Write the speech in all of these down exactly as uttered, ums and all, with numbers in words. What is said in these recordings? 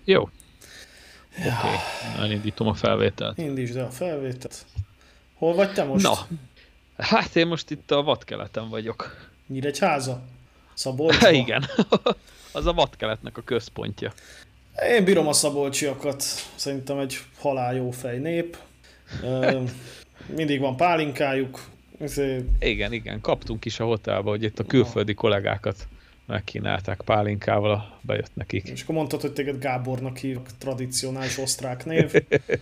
Jó. Ja. Oké, okay. Elindítom a felvételt. Indítsd el a felvételt. Hol vagy te most? Na, hát én most itt a vadkeleten vagyok. Nyíregyháza? Szabolcsba? Igen, az a vadkeletnek a központja. Én bírom a szabolcsiakat. Szerintem egy halál jó fej nép. Mindig van pálinkájuk. Igen, igen, kaptunk is a hotelba, hogy itt a külföldi kollégákat megkínálták pálinkával, bejött nekik. És akkor mondtad, hogy téged Gábornak hívnak, tradicionális osztrák név.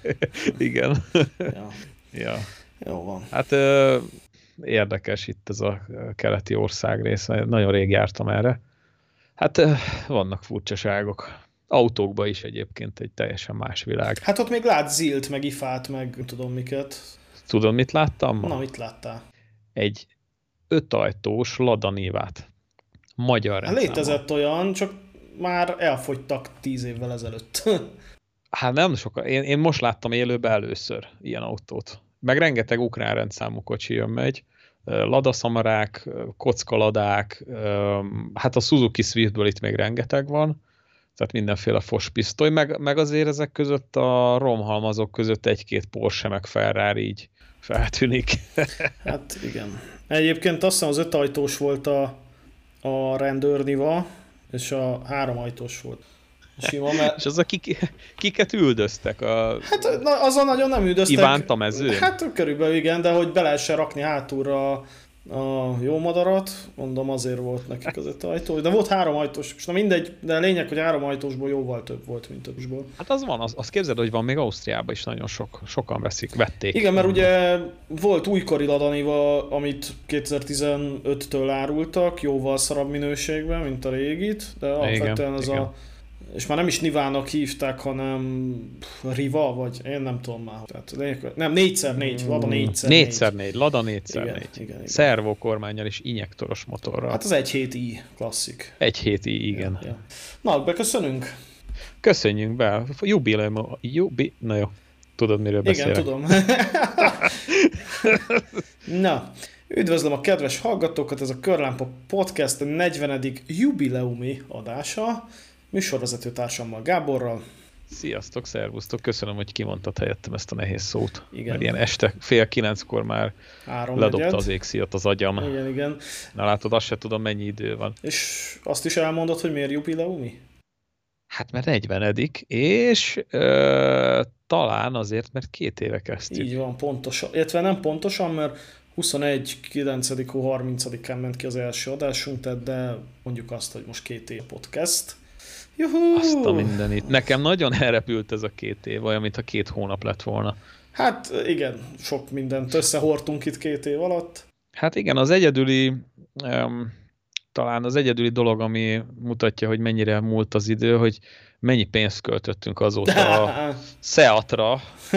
Igen. Ja. Ja. Jó van. Hát ö, érdekes itt ez a keleti országrész, nagyon rég jártam erre. Hát ö, vannak furcsaságok. Autókban is egyébként egy teljesen más világ. Hát ott még lát Zilt, meg Ifát, meg tudom miket. Tudod, mit láttam ma? Na, mit láttál? Egy ötajtós Lada Nivát. Magyar rendszámmal. Létezett olyan, csak már elfogytak tíz évvel ezelőtt. Hát nem sokan. Én, én most láttam élőben először ilyen autót. Meg rengeteg ukrán rendszámú kocsi jön megy. Lada Samarák, kockaladák, hát a Suzuki Swiftből itt még rengeteg van. Tehát mindenféle fospisztoly, meg, meg azért ezek között a romhalmazok között egy-két Porsche meg Ferrari így feltűnik. Hát igen. Egyébként azt hiszem az ötajtós volt a, a rendőrniva, és a háromajtós volt. Sima, mert... És az a kik, kiket üldöztek? A... Hát na, azon nagyon nem üldöztek. Ivánt a mezőn? Hát körülbelül igen, de hogy be lehessen rakni hátulra a, a jó madarat, mondom azért volt nekik az ötajtós. De volt háromajtós, és na mindegy, de a lényeg, hogy háromajtósból jóval több volt, mint többsból. Hát az van, az, az képzeld, hogy van még Ausztriában is nagyon sok, sokan veszik, vették. Igen, mert ugye volt újkori Lada Niva, amit kétezer-tizenöttől árultak, jóval szarabb minőségben, mint a régit, de alapvetően az igen. a... És már nem is Nivának hívták, hanem Riva, vagy én nem tudom már. Tehát, nem, négyszer négy, Lada négyszer négy. négyszer négy, Lada négyszer négy. Igen, igen, igen. Szervó kormánnyal és injektoros motorral. Hát az egy hét i klasszik. Egy hét i, igen. Ja, ja. Na, beköszönünk. Köszönjünk be. Jubileum. Jubi... Na jó. Tudod, miről beszélek? Igen, tudom. Na, üdvözlöm a kedves hallgatókat, ez a Körlámpa Podcast negyvenedik jubileumi adása. Műsorvezető társammal, Gáborral. Sziasztok, szervusztok, köszönöm, hogy kimondtad helyettem ezt a nehéz szót. Igen. Mert ilyen este fél kilenckor már Három ledobta negyed. az égszíjat az agyam. Igen, igen. Na látod, azt se tudom, mennyi idő van. És azt is elmondod, hogy miért jubileumi? Hát mert negyvenedik, és ö, talán azért, mert két éve kezdtük. Így van, pontosan. Illetve nem pontosan, mert huszonegy kilencedike harmincadikán ment ki az első adásunk, tehát de mondjuk azt, hogy most két év podcast. Juhú! Azt a mindenit. Nekem nagyon elrepült ez a két év, olyan, mintha két hónap lett volna. Hát igen, sok mindent összehordtunk itt két év alatt. Hát igen, az egyedüli, um, talán az egyedüli dolog, ami mutatja, hogy mennyire múlt az idő, hogy mennyi pénzt költöttünk azóta a Seatra,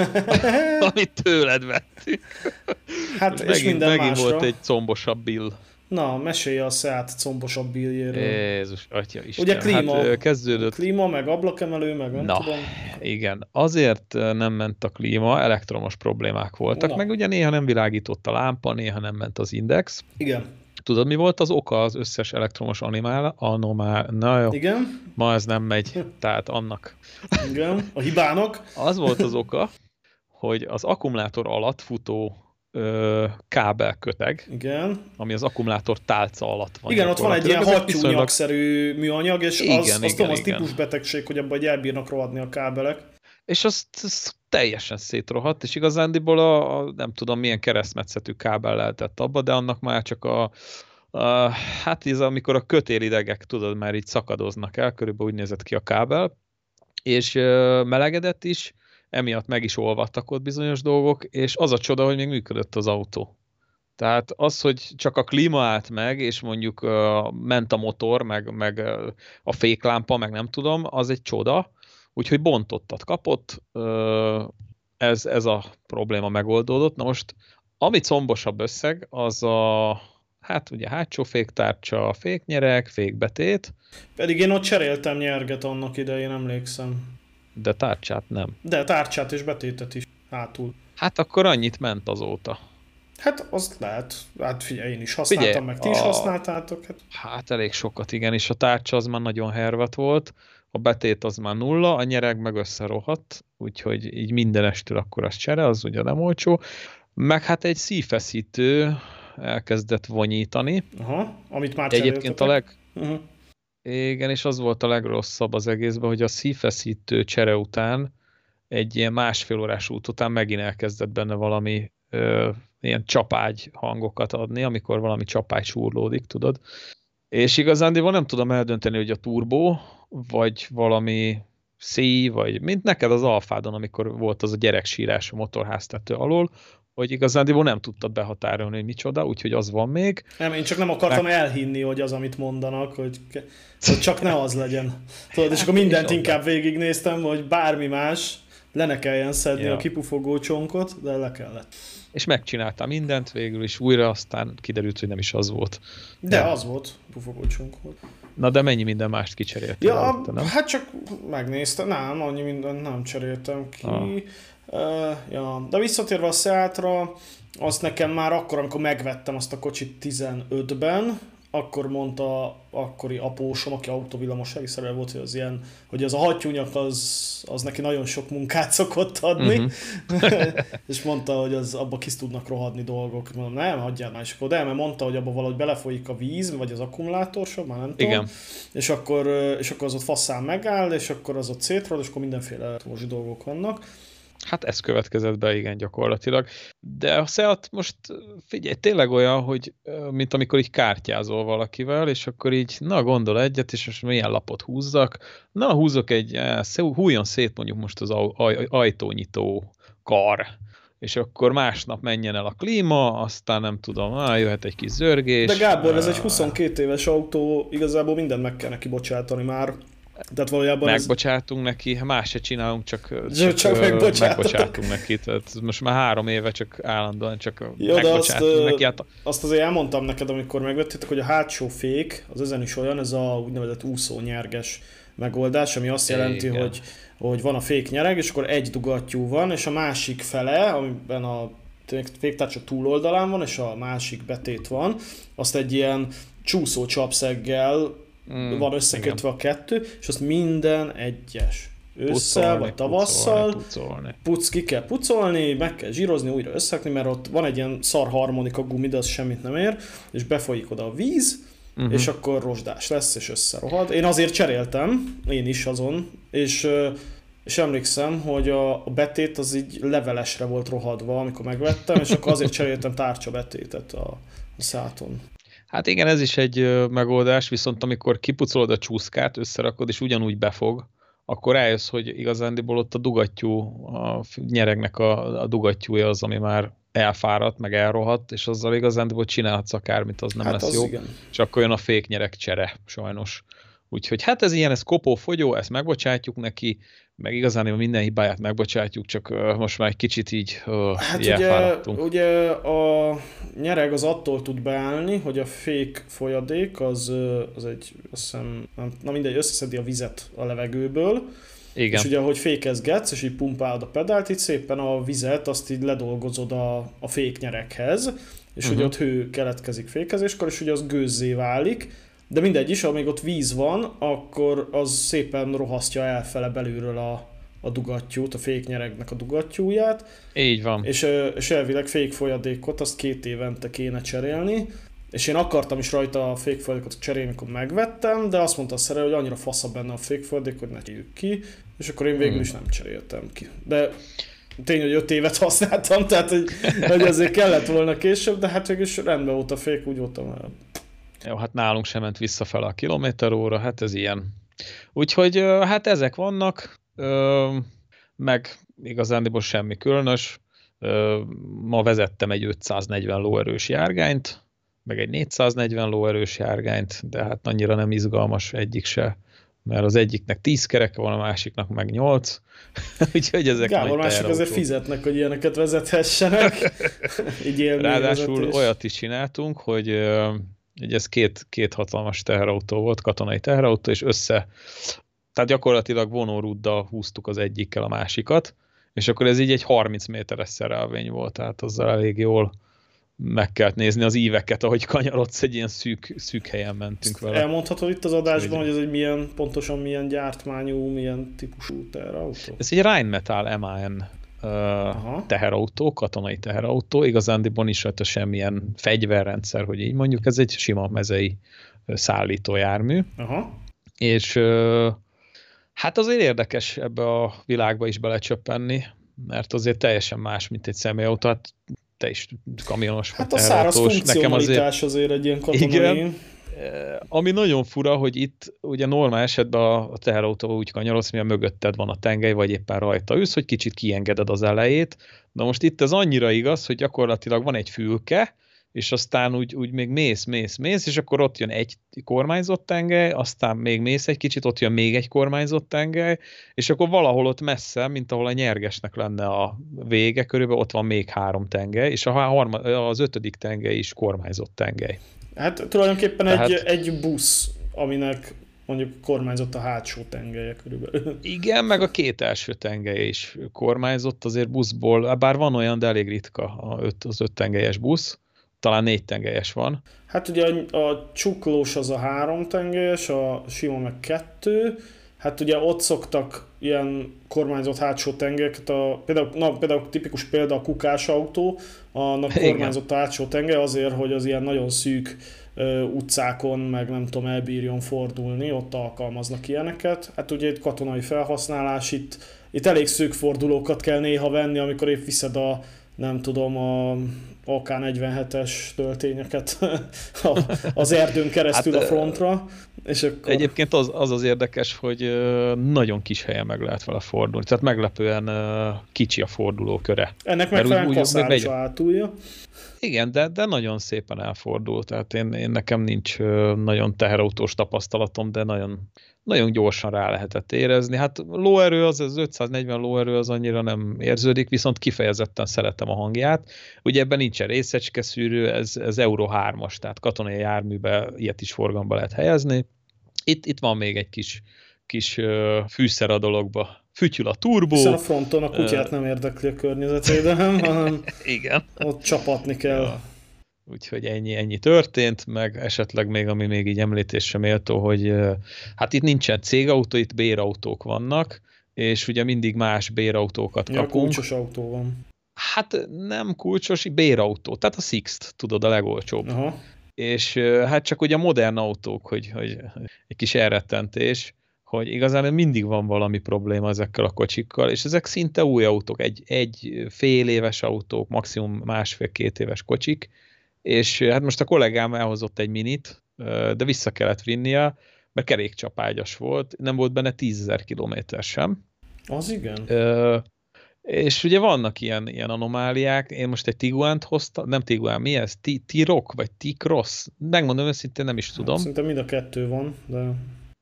amit tőled vettünk. Hát és megint, minden megint másra. volt egy combosabb bill. Na, mesélj a Seat combosabb billjéről. Jézus, atya Isten. Ugye klíma, hát, kezdődött. klíma, meg ablakemelő, meg nem Na, tudom. igen. Azért nem ment a klíma, elektromos problémák voltak, Na. meg ugye néha nem világított a lámpa, néha nem ment az index. Igen. Tudod, mi volt az oka az összes elektromos animál, anomál, na jó, Igen. ma ez nem megy, tehát annak. Igen. A hibának. Az volt az oka, hogy az akkumulátor alatt futó ö, kábelköteg, Igen. ami az akkumulátor tálca alatt van. Igen, ott van egy ilyen gyakorlatilag, ezek hattyúnyagszerű műanyag, és Igen, az, igen, azt tudom, az igen. típusbetegség, hogy abban elbírnak rohadni a kábelek. És azt, azt teljesen szétrohadt, és igazándiból a, a nem tudom milyen keresztmetszetű kábel lehetett abba, de annak már csak a, a hát ez amikor a kötélidegek, tudod, már így szakadoznak el, körülbelül úgy nézett ki a kábel, és ö, melegedett is, emiatt meg is olvadtak ott bizonyos dolgok, és az a csoda, hogy még működött az autó. Tehát az, hogy csak a klíma állt meg, és mondjuk uh, ment a motor, meg, meg uh, a féklámpa, meg nem tudom, az egy csoda, úgyhogy bontottat kapott, uh, ez, ez a probléma megoldódott. Na most, ami combosabb összeg, az a hát ugye hátsó féktárcsa, féknyereg, fékbetét. Pedig én ott cseréltem nyerget annak idején, emlékszem. De tárcsát nem. De tárcsát és betétet is hátul. Hát akkor annyit ment azóta. Hát azt lehet. Hát figyelj, én is használtam, Figyelj, meg ti a... is használtátok. Hát... hát elég sokat, igen, és a tárcsa az már nagyon hervat volt, a betét az már nulla, a nyereg meg összerohadt, úgyhogy így mindenestől akkor az csere, az ugye nem olcsó. Meg hát egy szívfeszítő elkezdett vonyítani. Aha, amit már Egyébként a leg... Uh-huh. Igen, és az volt a legrosszabb az egészben, hogy a szívfeszítő csere után egy ilyen másfél órás út után megint elkezdett benne valami ö, ilyen csapágy hangokat adni, amikor valami csapágy súrlódik, tudod. És igazándiból nem tudom eldönteni, hogy a turbó, vagy valami szí, vagy mint neked az Alfádon, amikor volt az a gyereksírás a motorháztető alól, hogy igazándiból nem tudtad behatárolni, hogy micsoda, úgyhogy az van még. Nem, én csak nem akartam meg... elhinni, hogy az, amit mondanak, hogy, hogy csak ne az legyen. Tudod, és akkor mindent inkább végignéztem, hogy bármi más, le ne kelljen szedni ja. a kipufogó csonkot, de le kellett. És megcsináltam mindent végül is újra, aztán kiderült, hogy nem is az volt. De ja. az volt, pufogó csonk volt. Na de mennyi minden mást kicseréltem? Ja, előtte, nem? Hát csak megnéztem, nem, annyi mindent nem cseréltem ki. Ah. Uh, ja. De visszatérve a Seatra, azt nekem már akkor, amikor megvettem azt a kocsit tizenötben, akkor mondta akkori apósom, aki autóvillamosági szerelő volt, hogy az ilyen, hogy az a hattyúnyak az, az neki nagyon sok munkát szokott adni, uh-huh. és mondta, hogy az abba kis tudnak rohadni dolgok. Mondom, nem, hagyjál már, és akkor de, mert mondta, hogy abba valahogy belefolyik a víz, vagy az akkumulátorsav, már nem tudom. Igen. És akkor, és akkor az ott faszán megáll, és akkor az ott szétrod, és akkor mindenféle elektromos dolgok vannak. Hát ez következett be, igen, gyakorlatilag. De a Seat most, figyelj, tényleg olyan, hogy mint amikor így kártyázol valakivel, és akkor így, na gondol egyet, és most milyen lapot húzzak. Na, húzzok egy, hújjon szét mondjuk most az ajtónyitó kar, és akkor másnap menjen el a klíma, aztán nem tudom, á, jöhet egy kis zörgés. De Gábor, ez egy huszonkét éves autó, igazából mindent meg kell neki bocsátani már. Tehát valójában megbocsátunk ez... neki, más se csinálunk, csak, csak, csak megbocsátunk neki. Tehát most már három éve csak állandóan csak jó, megbocsátunk azt, neki. Hát... Azt azért elmondtam neked, amikor megvettétek, hogy a hátsó fék, az ezen is olyan, ez a úgynevezett úszónyerges megoldás, ami azt jelenti, hogy, hogy van a féknyereg, és akkor egy dugattyú van, és a másik fele, amiben a féktárcsa túloldalán van, és a másik betét van, azt egy ilyen csúszó csapszeggel Mm, van összekötve igen. a kettő, és azt minden egyes ősszel vagy tavasszal pucolni, puc ki kell pucolni, meg kell zsírozni, újra összekötni, mert ott van egy ilyen szar harmonika gumi, de az semmit nem ér, és befolyik oda a víz, uh-huh. és akkor rozsdás lesz, és összerohad. Én azért cseréltem, én is azon, és, és emlékszem, hogy a, a betét az így levelesre volt rohadva, amikor megvettem, és akkor azért cseréltem tárcsa betétet a, a Seaton. Hát igen, ez is egy megoldás, viszont amikor kipucolod a csúszkát, összerakod, és ugyanúgy befog, akkor rájössz, hogy igazándiból ott a dugattyú, a nyeregnek a, a dugattyúja az, ami már elfáradt, meg elrohadt, és azzal igazándiból csinálhatsz akármit, az nem hát lesz az jó. Igen. És akkor jön a féknyereg csere, sajnos. Úgyhogy hát ez ilyen, ez kopó, fogyó, ezt megbocsátjuk neki, meg igazán minden hibáját megbocsátjuk, csak uh, most már egy kicsit így uh, hát ugye, ugye a nyereg az attól tud beállni, hogy a fék folyadék az, az egy, azt hiszem, na mindegy, összeszedi a vizet a levegőből, igen. És ugye ahogy fékezgetsz, és így pumpálod a pedált, így szépen a vizet, azt így ledolgozod a, a féknyereghez, és uh-huh. ugye ott hő keletkezik fékezéskor, és ugye az gőzzé válik. De mindegy is, amíg ott víz van, akkor az szépen rohasztja elfele belülről a, a dugattyút, a féknyeregnek a dugattyúját. Így van. És, és elvileg fékfolyadékot azt két évente kéne cserélni. És én akartam is rajta a fékfolyadékot cserélni, amikor megvettem, de azt mondta a szerelő, hogy annyira faszabb benne a fékfolyadék, hogy ne cseréljük ki. És akkor én végül hmm. is nem cseréltem ki. De tény, hogy öt évet használtam, tehát hogy, hogy azért kellett volna később, de hát végül is rendben volt a fék, úgy voltam el. Jó, hát nálunk sem ment visszafele a kilométer óra, hát ez ilyen. Úgyhogy hát ezek vannak, meg igazándiból semmi különös. Ma vezettem egy ötszáznegyven lóerős járgányt, meg egy négyszáznegyven lóerős járgányt, de hát annyira nem izgalmas egyik se, mert az egyiknek tíz kereke van, a másiknak meg nyolc. Úgyhogy ezek Gábor, mások azért fizetnek, hogy ilyeneket vezethessenek. Így ráadásul olyat is csináltunk, hogy ugye ez két, két hatalmas teherautó volt, katonai teherautó, és össze, tehát gyakorlatilag vonóruddal húztuk az egyikkel a másikat, és akkor ez így egy harminc méteres szerelvény volt, tehát azzal elég jól meg kellett nézni az íveket, ahogy kanyarodsz, egy ilyen szűk, szűk helyen mentünk vele. Elmondhatod itt az adásban, hogy ez egy milyen, pontosan milyen gyártmányú, milyen típusú teherautó? Ez egy Rheinmetall em á en uh, teherautó, katonai teherautó, igazándiból nincs rajta semmilyen fegyverrendszer, hogy így mondjuk, ez egy sima mezei szállítójármű. Aha. És uh, hát azért érdekes ebbe a világba is belecsöppenni, mert azért teljesen más, mint egy személyautó. Hát te is kamionos hát vagy teherautós. Hát a száraz funkcionalitás azért, azért egy ilyen katonai. Igen, ami nagyon fura, hogy itt ugye normál esetben a teherautó úgy kanyarodsz, mivel mögötted van a tengely, vagy éppen rajta ülsz, hogy kicsit kiengeded az elejét. Na most itt ez annyira igaz, hogy gyakorlatilag van egy fülke, és aztán úgy, úgy még mész, mész, mész, és akkor ott jön egy kormányzott tengely, aztán még mész egy kicsit, ott jön még egy kormányzott tengely, és akkor valahol ott messze, mint ahol a nyergesnek lenne a vége, körülbelül ott van még három tengely, és a harma, az ötödik tengely is kormányzott tengely. Hát tulajdonképpen Tehát... egy, egy busz, aminek mondjuk kormányzott a hátsó tengelye körülbelül. Igen, meg a két első tengelye is kormányzott, azért buszból, bár van olyan, de elég ritka az öt tengelyes busz, talán négy tengelyes van. Hát ugye a, a csuklós az a három tengelyes, a sima meg kettő. Hát ugye ott szoktak ilyen kormányzott hátsó tengelyeket, a, például, na, például tipikus példa a kukás autó, annak kormányzott a hátsó tengely azért, hogy az ilyen nagyon szűk ö, utcákon, meg nem tudom, elbírjon fordulni, ott alkalmaznak ilyeneket. Hát ugye egy katonai felhasználás, itt, itt elég szűk fordulókat kell néha venni, amikor épp viszed a nem tudom, a á ká negyvenhetes töltényeket az erdőn keresztül hát, a frontra. És akkor... Egyébként az, az az érdekes, hogy nagyon kis helyen meg lehet vele fordulni. Tehát meglepően kicsi a fordulóköre. Ennek megfelelően kaszáros hátulja. Igen, de, de nagyon szépen elfordul. Tehát én, én nekem nincs nagyon teherautós tapasztalatom, de nagyon, nagyon gyorsan rá lehetett érezni. Hát lóerő, az, az ötszáznegyven lóerő az annyira nem érződik, viszont kifejezetten szeretem a hangját. Ugye ebben nincsen részecskeszűrő, ez, ez Euro hármas, tehát katonai járműbe ilyet is forgalomba lehet helyezni. Itt, itt van még egy kis, kis uh, fűszer a dologba. Fütyül a turbó. Hiszen a fronton a kutyát uh, nem érdekli a környezetvédelem, hanem igen. Ott csapatni kell. Ja. Úgyhogy ennyi, ennyi történt, meg esetleg még, ami még így említésre méltó, hogy hát itt nincsen cégautó, itt bérautók vannak, és ugye mindig más bérautókat ja, kapunk. Kulcsos autó van. Hát nem kulcsos, bérautó, tehát a Sixt, tudod, a legolcsóbb. Aha. És hát csak ugye a modern autók, hogy, hogy egy kis elrettentés, hogy igazán mindig van valami probléma ezekkel a kocsikkal, és ezek szinte új autók, egy, egy fél éves autók, maximum másfél-két éves kocsik, és hát most a kollégám elhozott egy minit, de vissza kellett vinnie, mert kerékcsapágyas volt, nem volt benne tízezer kilométer sem. Az igen. Ö, és ugye vannak ilyen, ilyen anomáliák, én most egy Tiguant hoztam, nem Tiguan, mi ez? T-Rock vagy T-Cross? Megmondom őszintén, nem is tudom. Hát, szerintem mind a kettő van, de...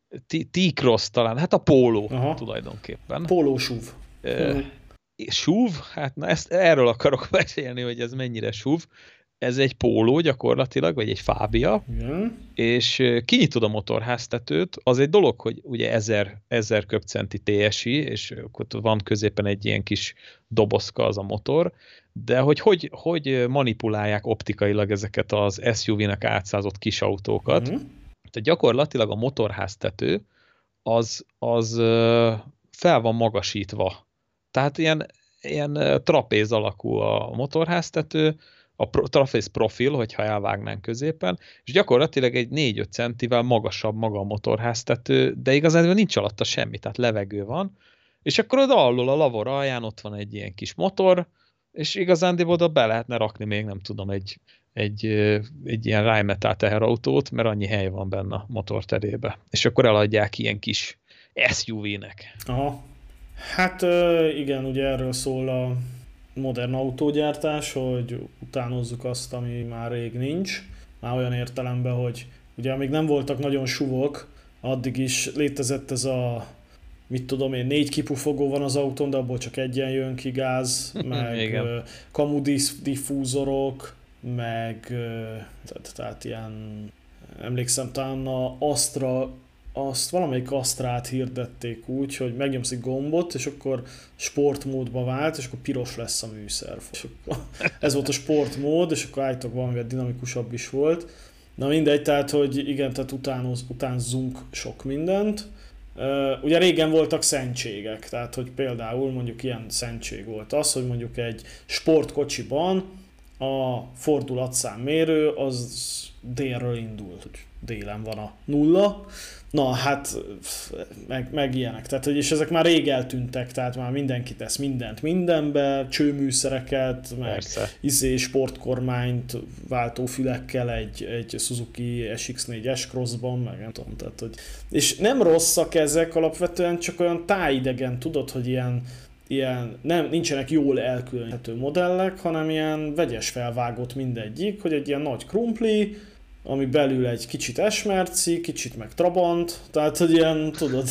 T-Cross talán, hát a póló Aha. tulajdonképpen. Póló SUV. Uh, SUV? Hát na ezt, erről akarok beszélni, hogy ez mennyire SUV. Ez egy póló gyakorlatilag, vagy egy Fábia, igen. És kinyitod a motorháztetőt, az egy dolog, hogy ugye ezer, ezer köbcenti té es i, és ott van középen egy ilyen kis dobozka az a motor, de hogy hogy, hogy manipulálják optikailag ezeket az es u vé-nek átszázott kis autókat. Mm. Tehát gyakorlatilag a motorháztető az, az fel van magasítva. Tehát ilyen, ilyen trapéz alakú a motorháztető, a trapéz profil, hogyha elvágnánk középen, és gyakorlatilag egy négy-öt centivel magasabb maga a motorháztető, de igazán nincs alatta semmi, tehát levegő van, és akkor oda alul a lavor alján ott van egy ilyen kis motor, és igazán oda be lehetne rakni még nem tudom, egy, egy, egy ilyen Rheinmetall teherautót, mert annyi hely van benne a motorterébe. És akkor eladják ilyen kis es u vé-nek. Aha. Hát igen, ugye erről szól a modern autógyártás, hogy utánozzuk azt, ami már rég nincs. Már olyan értelemben, hogy ugye amíg nem voltak nagyon suvok, addig is létezett ez a, mit tudom én, négy kipufogó van az autón, de abból csak egyen jön ki gáz, meg kamudiffúzorok, meg tehát, tehát ilyen, emlékszem, talán a Astra azt valamelyik Astrát hirdették úgy, hogy megnyomsz egy gombot, és akkor sportmódba vált, és akkor piros lesz a műszerfal. És akkor ez volt a sportmód, és akkor állítok valamivel dinamikusabb is volt. Na mindegy, tehát, hogy igen, tehát utánoz, utánzunk sok mindent. Uh, ugye régen voltak szentségek, tehát, hogy például mondjuk ilyen szentség volt az, hogy mondjuk egy sportkocsiban a fordulatszámmérő az délről indult, hogy délen van a nulla. Na hát, meg, meg ilyenek. Tehát, hogy, és ezek már rég eltűntek, tehát már mindenki tesz mindent mindenbe, csőműszereket, meg izé, sportkormányt váltófülekkel egy, egy Suzuki es iksz négy S-Crossban, meg nem tudom, tehát, hogy... És nem rosszak ezek alapvetően, csak olyan tájidegen, tudod, hogy ilyen ilyen, nem, nincsenek jól elkülöníthető modellek, hanem ilyen vegyes felvágott mindegyik, hogy egy ilyen nagy krumpli, ami belül egy kicsit esmerci, kicsit meg trabant, tehát hogy ilyen, tudod.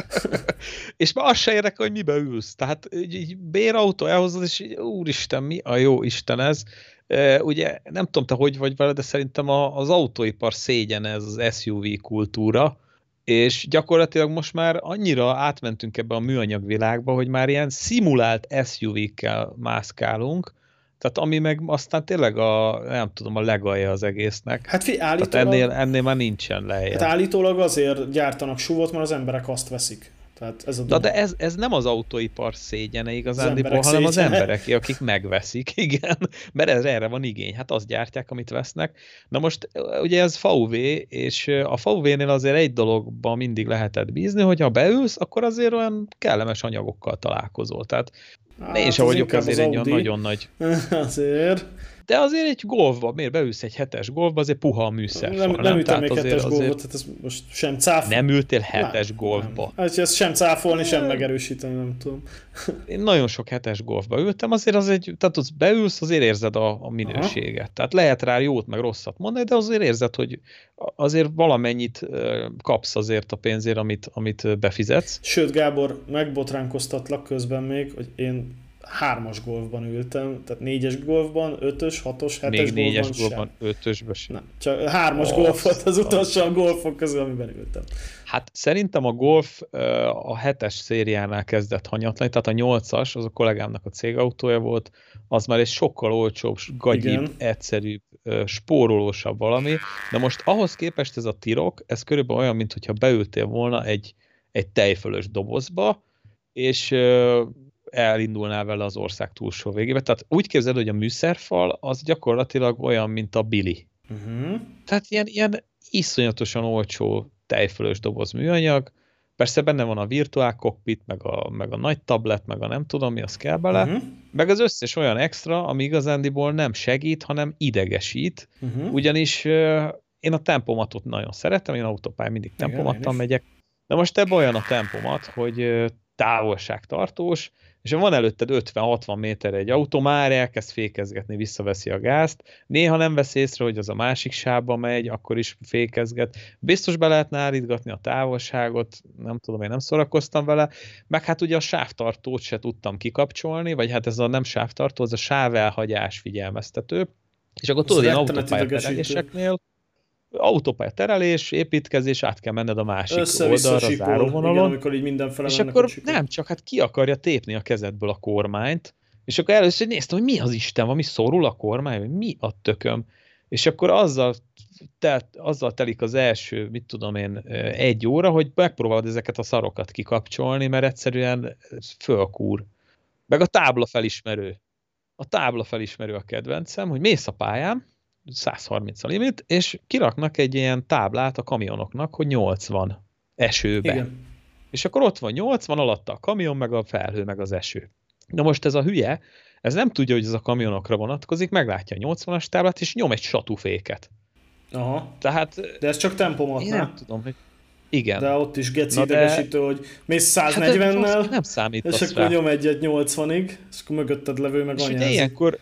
És már azt se érdekel, hogy mibe ülsz. Tehát így bérautó elhozod, és így, úristen, mi a jó Isten ez. E, ugye nem tudom, te hogy vagy vele, de szerintem az autóipar szégyene ez az es u vé kultúra, és gyakorlatilag most már annyira átmentünk ebbe a műanyag világba, hogy már ilyen szimulált es u vé-kkel mászkálunk, tehát ami meg aztán tényleg a, nem tudom, a legalja az egésznek. Hát fi, állítólag... ennél, ennél már nincsen lejjel. Hát állítólag azért gyártanak súvot, mert az emberek azt veszik. Tehát ez a de, de ez, ez nem az autóipar szégyene igazándiból, hanem szégyene. Az emberek, akik megveszik, igen, mert ez, erre van igény, hát azt gyártják, amit vesznek. Na most ugye ez vé u vé, és a vé u vé-nél azért egy dologban mindig lehetett bízni, hogy ha beülsz, akkor azért olyan kellemes anyagokkal találkozol. Tehát hát, én sem vagyok azért egy olyan nagyon nagy... azért... De azért egy golfba, miért beülsz egy hetes golfba, azért puha a műszerfal. Nem, nem, nem ültem még hetes golfot, tehát ez most sem cáf... Nem ültél hetes nem, golfba. Nem. Hát ezt sem cáfolni, sem megerősíteni, nem tudom. Én nagyon sok hetes golfba ültem, azért az egy, tehát az beülsz, azért érzed a, a minőséget. Aha. Tehát lehet rá jót, meg rosszat mondani, de azért érzed, hogy azért valamennyit kapsz azért a pénzért, amit, amit befizetsz. Sőt, Gábor, megbotránkoztatlak közben még, hogy én hármas golfban ültem, tehát négyes golfban, ötös, hatos, hetes még négyes golfban, golfban, ötösben sem. Nem, csak hármas oh, golf volt az utolsó a golfok közül, amiben ültem. Hát szerintem a golf a hetes szériánál kezdett hanyatlani, tehát a nyolcas, az a kollégámnak a cégautója volt, az már egy sokkal olcsóbb, gagyibb, igen, egyszerűbb, spórolósabb valami, de most ahhoz képest ez a tirok, ez körülbelül olyan, mintha beültél volna egy, egy tejfölös dobozba, és elindulnál vele az ország túlsó végébe. Tehát úgy képzeld, hogy a műszerfal az gyakorlatilag olyan, mint a Billy. Uh-huh. Tehát ilyen, ilyen iszonyatosan olcsó tejfölös doboz műanyag. Persze benne van a virtuál cockpit, meg a, meg a nagy tablet, meg a nem tudom mi, az kell bele. Uh-huh. Meg az összes olyan extra, ami igazándiból nem segít, hanem idegesít. Uh-huh. Ugyanis uh, én a tempomatot nagyon szeretem, én autópályán mindig tempomattal megyek. De most ebben olyan a tempomat, hogy uh, távolságtartós, és ha van előtted ötven-hatvan méterre egy autó, már elkezd fékezgetni, visszaveszi a gázt, néha nem vesz észre, hogy az a másik sávba megy, akkor is fékezget. Biztos be lehetne állítgatni a távolságot, nem tudom, én nem szórakoztam vele, meg hát ugye a sávtartót se tudtam kikapcsolni, vagy hát ez a nem sávtartó, az a sávelhagyás figyelmeztető, és akkor tudod, én autópályatereléseknél autópálya terelés, építkezés, át kell menned a másik oldalra, az záróvonalon, amikor így mindenfele és akkor nem, csak hát ki akarja tépni a kezedből a kormányt, és akkor először néztem, hogy mi az Isten, valami szorul a kormány, vagy mi a tököm, és akkor azzal, telt, azzal telik az első, mit tudom én, egy óra, hogy megpróbálod ezeket a szarokat kikapcsolni, mert egyszerűen fölkúr. Meg a tábla felismerő. A tábla felismerő a kedvencem, hogy mész a pályán, száz harminc a limit, és kiraknak egy ilyen táblát a kamionoknak, hogy nyolcvan esőbe. Igen. És akkor ott van nyolcvan, alatta a kamion, meg a felhő, meg az eső. Na most ez a hülye, ez nem tudja, hogy ez a kamionokra vonatkozik, meglátja a nyolcvanas táblát, és nyom egy satúféket. Aha. Tehát, de ez csak tempomat, én nem tudom, hogy igen. De ott is geci idegesítő, hogy mész száznegyvennel, hát nem számít és akkor nyom egyet nyolcvanig, és akkor mögötted levő meg anyázik. Ilyenkor,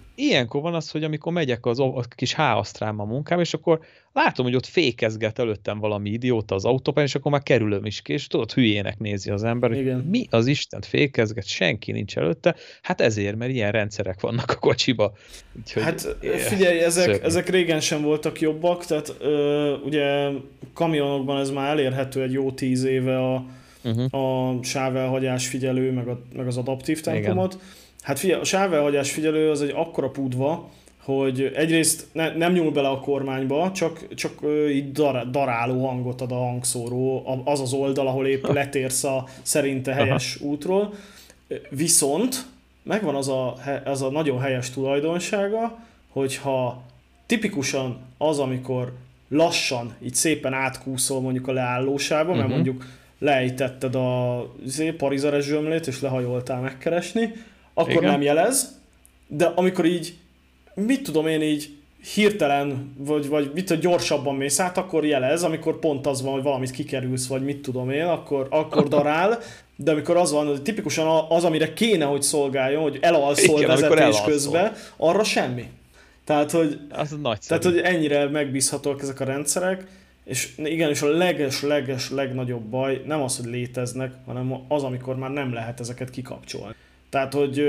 ilyenkor van az, hogy amikor megyek az a kis H-asztrámmal munkába, és akkor látom, hogy ott fékezget előttem valami idióta az autópályán, és akkor már kerülöm is ki, és tudod, hülyének nézi az ember, hogy Igen. mi az Isten fékezget, senki nincs előtte. Hát ezért, mert ilyen rendszerek vannak a kocsiba. Úgyhogy, hát figyelj, ezek, ezek régen sem voltak jobbak, tehát ö, ugye kamionokban ez már elérhető egy jó tíz éve a, uh-huh. a sávelhagyás figyelő, meg, a, meg az adaptív tempomot. Igen. Hát figyelj, a sávelhagyás figyelő az egy akkora pudva, hogy egyrészt ne, nem nyúl bele a kormányba, csak, csak így dar, daráló hangot ad a hangszóró, az az oldal, ahol épp letérsz a szerinte helyes Aha. útról. Viszont megvan az a, az a nagyon helyes tulajdonsága, hogyha tipikusan az, amikor lassan, így szépen átkúszol mondjuk a leállósába, uh-huh. mert mondjuk leejtetted a parizeres zsömlét, és lehajoltál megkeresni, akkor Igen. nem jelez, de amikor így, mit tudom én így hirtelen, vagy, vagy mit tudom, gyorsabban mész át, akkor jelez, amikor pont az van, hogy valamit kikerülsz, vagy mit tudom én, akkor, akkor darál, de amikor az van, hogy tipikusan az, amire kéne, hogy szolgáljon, hogy elalszol Igen, vezetés közben, arra semmi. Tehát, hogy, tehát, hogy ennyire megbízhatóak ezek a rendszerek, és igenis a leges-leges legnagyobb baj nem az, hogy léteznek, hanem az, amikor már nem lehet ezeket kikapcsolni. Tehát, hogy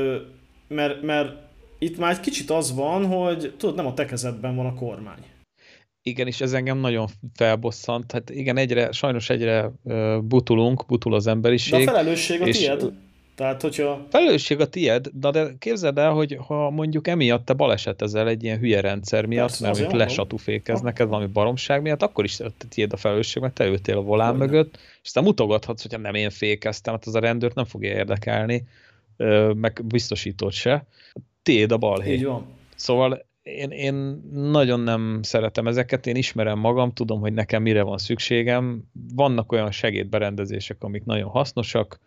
mert, mert itt már egy kicsit az van, hogy tudod, nem a te kezedben van a kormány. Igen, és ez engem nagyon felbosszant. Hát igen, egyre, sajnos egyre butulunk, butul az emberiség. De a felelősség a és tiéd. Tehát, hogyha... Felelősség a tiéd, de, de képzeld el, hogy ha mondjuk emiatt te balesetezel egy ilyen hülye rendszer miatt, Persze, mert mondjuk lesatúfékez neked valami baromság miatt, akkor is tiéd a felelősség, mert te ültél a volán Olyan. mögött, és aztán mutogathatsz, hogyha nem én fékeztem, hát az a rendőrt nem fogja érdekelni, meg biztosítót se. Tiéd a balhé. Így van. Szóval én, én nagyon nem szeretem ezeket, én ismerem magam, tudom, hogy nekem mire van szükségem. Vannak olyan segédberendezések, amik nagyon hasznosak,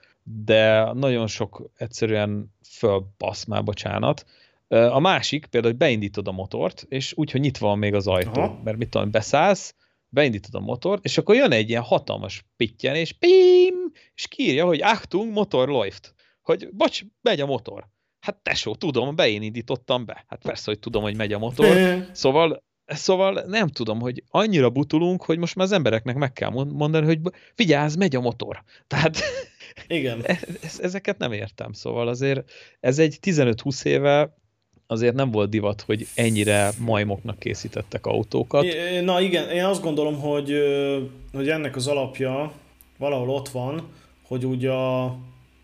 de nagyon sok egyszerűen fölbasz már, bocsánat. A másik például, hogy beindítod a motort, és úgy, hogy nyitva van még az ajtó, Aha. mert mit tudom, beszállsz, beindítod a motort, és akkor jön egy ilyen hatalmas pittyenés, pím, és kiírja, hogy Achtung, motor läuft. Hogy bocs, megy a motor. Hát tesó, tudom, be én indítottam be. Hát persze, hogy tudom, hogy megy a motor. Szóval, szóval nem tudom, hogy annyira butulunk, hogy most már az embereknek meg kell mondani, hogy vigyázz, megy a motor. Tehát Igen. ezeket nem értem. Szóval azért ez egy tizenöt-húsz éve azért nem volt divat, hogy ennyire majmoknak készítettek autókat. Na igen, én azt gondolom, hogy, hogy ennek az alapja valahol ott van, hogy ugye a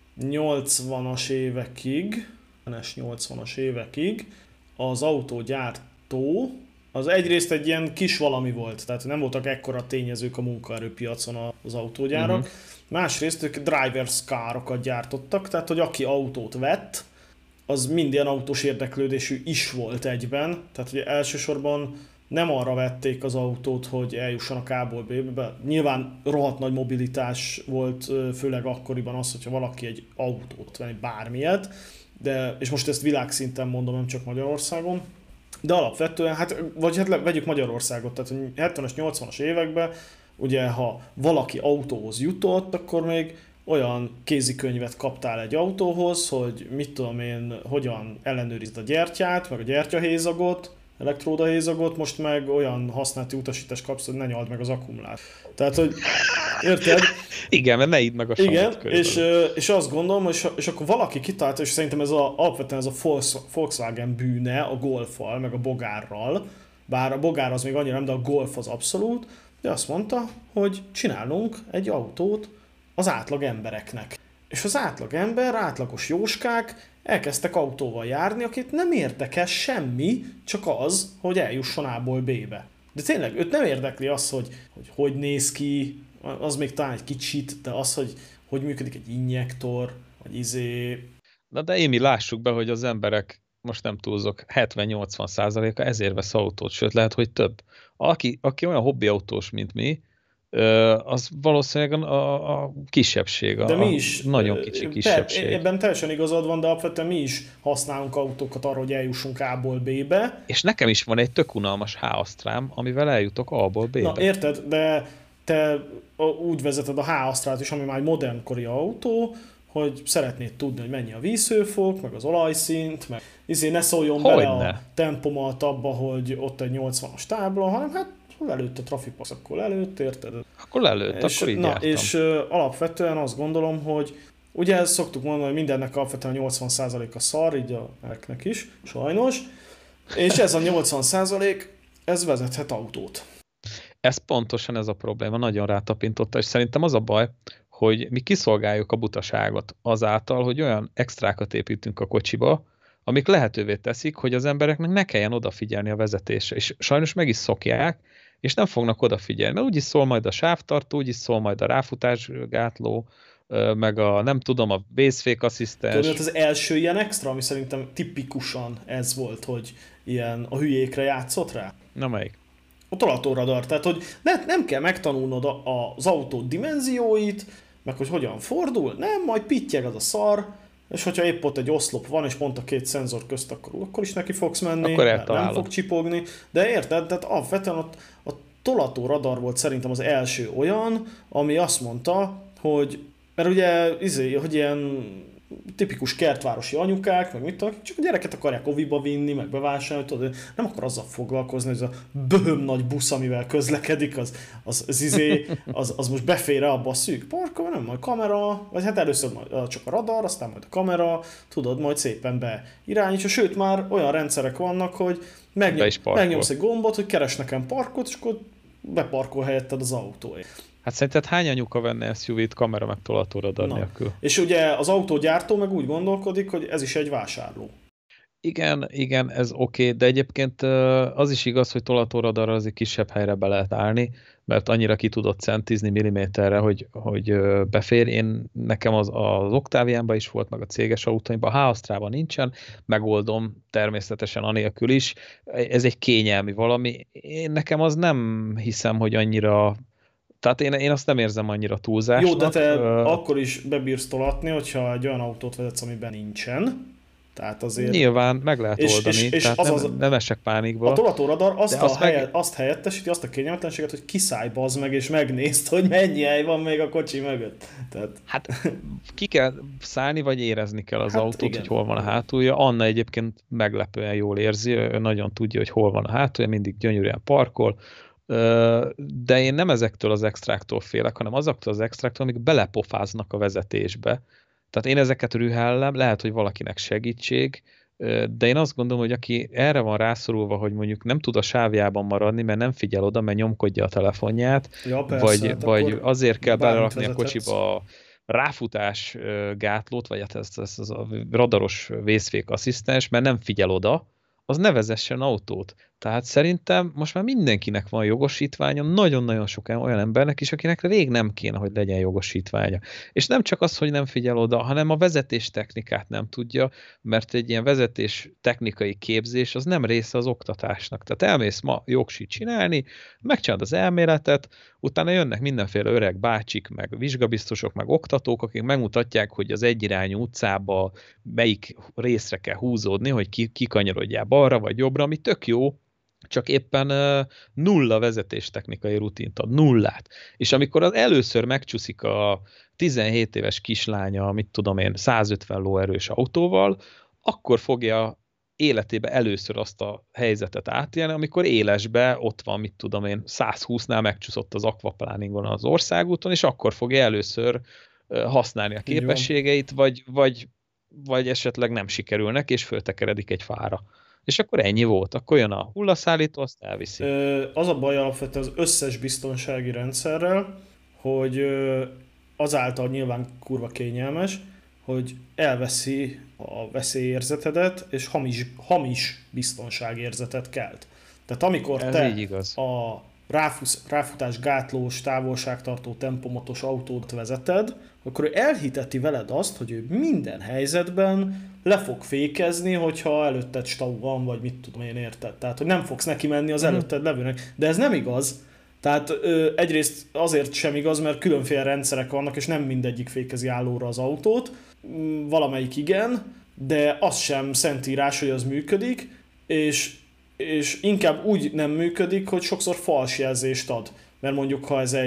nyolcvanas évekig, nyolcvanas évekig az autógyártó az egyrészt egy ilyen kis valami volt, tehát nem voltak ekkora tényezők a munkaerőpiacon az autógyárak. Uh-huh. Másrészt ők drivers car-okat gyártottak, tehát hogy aki autót vett, az minden autós érdeklődésű is volt egyben, tehát hogy elsősorban nem arra vették az autót, hogy eljussanak A-ból B-be. Nyilván rohadt nagy mobilitás volt, főleg akkoriban az, hogyha valaki egy autót venni, bármilyet, de, és most ezt világszinten mondom, nem csak Magyarországon, de alapvetően, hát, vagy hát vegyük Magyarországot, tehát hetvenes, nyolcvanas években, ugye ha valaki autóhoz jutott, akkor még olyan kézikönyvet kaptál egy autóhoz, hogy mit tudom én, hogyan ellenőrizd a gyertyát, meg a gyertyahézagot, elektródahézagot, most meg olyan használati utasítást kapsz, hogy ne nyald meg az akkumulátort. Tehát, hogy érted? Igen, mert ne idd meg a savot. Igen, és, és azt gondolom, és, és akkor valaki kitalálta, és szerintem ez a, alapvetően ez a Volkswagen bűne a Golffal, meg a Bogárral, bár a Bogár az még annyira nem, de a Golf az abszolút, de azt mondta, hogy csinálunk egy autót az átlag embereknek. És az átlag ember, átlagos jóskák elkezdtek autóval járni, akit nem érdekes semmi, csak az, hogy eljusson A-ból B-be. De tényleg, őt nem érdekli az, hogy, hogy hogy néz ki, az még talán egy kicsit, de az, hogy hogy működik egy injektor, vagy izé... Na de Émi, lássuk be, hogy az emberek, most nem túlzok, hetven-nyolcvan százaléka ezért vesz autót, sőt lehet, hogy több. Aki, aki olyan hobbiautós, mint mi, az valószínűleg a, a kisebbség, de mi is, a nagyon kicsi kisebbség. Per, ebben teljesen igazad van, de alapvetően mi is használunk autókat arra, hogy eljussunk A-ból B-be. És nekem is van egy tök unalmas H-Astrám, amivel eljutok A-ból B-be. Na érted, de te úgy vezeted a H-Astrát is, ami már egy modernkori autó, hogy szeretnéd tudni, hogy mennyi a vízhőfok, meg az olajszint, meg izé ne szóljon Hogyne. bele a tempomat abba, hogy ott egy nyolcvanas tábla, hanem hát lelőtt a trafipasz, akkor lelőtt, érted? Akkor lelőtt, és, akkor így na, jártam. és uh, alapvetően azt gondolom, hogy ugye ezt szoktuk mondani, hogy mindennek alapvetően nyolcvan százalék a szar, így a Merknek is, sajnos, és ez a nyolcvan százalék, ez vezethet autót. Ez pontosan ez a probléma, nagyon rátapintotta, és szerintem az a baj, hogy mi kiszolgáljuk a butaságot azáltal, hogy olyan extrákat építünk a kocsiba, amik lehetővé teszik, hogy az embereknek ne kelljen odafigyelni a vezetésre, és sajnos meg is szokják, és nem fognak odafigyelni, mert úgyis szól majd a sávtartó, úgyis szól majd a ráfutásgátló, meg a nem tudom, a vészfékasszisztens. Tudod, az első ilyen extra, ami szerintem tipikusan ez volt, hogy ilyen a hülyékre játszott rá? Na melyik? A tolatóradar, tehát hogy ne, nem kell megtanulnod a, a, az autó dimenzióit, meg hogy hogyan fordul, nem, majd pittyeg az a szar, és hogyha épp ott egy oszlop van, és pont a két szenzor közt, akkor, akkor is neki fogsz menni, nem fog csipogni, de érted, tehát alapvetően ott a tolató-radar volt szerintem az első olyan, ami azt mondta, hogy, mert ugye, izé, hogy ilyen tipikus kertvárosi anyukák, meg mit tudom, csak a gyereket akarják oviba vinni, meg bevásárolni, tudod, nem akar azzal foglalkozni, hogy ez a böhöm nagy busz, amivel közlekedik, az, az, az, izé, az, az most befér abba a szűk parkba, nem, majd kamera, vagy hát először majd csak a radar, aztán majd a kamera, tudod, majd szépen beirányítja, sőt már olyan rendszerek vannak, hogy megnyom, megnyomsz egy gombot, hogy keres nekem parkot, és akkor beparkol helyetted az autóért. Hát szerinted hány anyuka venne es u vé-t kamera meg tolatóradar nélkül? És ugye az autógyártó meg úgy gondolkodik, hogy ez is egy vásárló. Igen, igen, ez oké, okay, de egyébként az is igaz, hogy tolatóradarra azért kisebb helyre be lehet állni, mert annyira ki tudod centizni milliméterre, hogy, hogy befér. Én, nekem az, az Octavianban is volt, meg a céges autóimban, a H-Astrában nincsen, megoldom természetesen anélkül is. Ez egy kényelmi valami. Én, nekem az nem hiszem, hogy annyira... Tehát én, én azt nem érzem annyira túlzásnak. Jó, de te uh, akkor is bebírsz tolatni, hogyha egy olyan autót vezetsz, amiben nincsen. Tehát azért... Nyilván meg lehet és, oldani, és, és tehát az nem, az, nem esek pánikba. A tolatóradar azt, azt, helye, meg... azt helyettesíti, azt a kényelmetlenséget, hogy kiszállj bazd meg, és megnézd, hogy mennyi hely van még a kocsi mögött. Tehát... Hát ki kell szállni, vagy érezni kell az hát autót, igen, hogy hol van a hátulja. Anna egyébként meglepően jól érzi, ő nagyon tudja, hogy hol van a hátulja, mindig gyönyörűen parkol. De én nem ezektől az extráktól félek, hanem azoktól az extráktól, amik belepofáznak a vezetésbe. Tehát én ezeket rühellem, lehet, hogy valakinek segítség, de én azt gondolom, hogy aki erre van rászorulva, hogy mondjuk nem tud a sávjában maradni, mert nem figyel oda, mert nyomkodja a telefonját, ja, persze, vagy, hát vagy azért kell belerakni a kocsiba a ráfutás gátlót, vagy hát ez, ez, ez a radaros vészfékasszisztens, mert nem figyel oda, az ne vezessen autót. Tehát szerintem most már mindenkinek van jogosítványa, nagyon-nagyon sok olyan embernek is, akinek rég nem kéne, hogy legyen jogosítványa. És nem csak az, hogy nem figyel oda, hanem a vezetés technikát nem tudja, mert egy ilyen vezetés technikai képzés az nem része az oktatásnak. Tehát elmész ma jogsit csinálni, megcsinálod az elméletet, utána jönnek mindenféle öreg bácsik, meg vizsgabiztosok, meg oktatók, akik megmutatják, hogy az egyirányú utcába melyik részre kell húzódni, hogy ki, kikanyarodjál balra vagy jobbra, ami tök jó, csak éppen uh, nulla vezetéstechnikai rutint ad, nullát. És amikor az először megcsúszik a tizenhét éves kislánya, mit tudom én, százötven lóerős autóval, akkor fogja életébe először azt a helyzetet átélni, amikor élesbe ott van, mit tudom én, százhúsznál megcsúszott az aquaplaningon az országúton, és akkor fogja először uh, használni a képességeit, vagy, vagy, vagy esetleg nem sikerülnek, és föltekeredik egy fára. És akkor ennyi volt. Akkor jön a hullaszállító, azt elviszi. Az a baj alapvetően az összes biztonsági rendszerrel, hogy azáltal nyilván kurva kényelmes, hogy elveszi a veszélyérzetedet, és hamis, hamis biztonságérzetet kelt. Tehát amikor ez te így igaz. a ráfusz, ráfutás gátlós, távolságtartó tempomatos autót vezeted, akkor ő elhiteti veled azt, hogy ő minden helyzetben le fog fékezni, hogyha előtted stau van, vagy mit tudom én, érted. Tehát, hogy nem fogsz neki menni az előtted levőnek. De ez nem igaz. Tehát ö, egyrészt azért sem igaz, mert különféle rendszerek vannak, és nem mindegyik fékezi állóra az autót. Valamelyik igen, de az sem szentírás, hogy az működik, és, és inkább úgy nem működik, hogy sokszor fals jelzést ad. Mert mondjuk, ha ez egy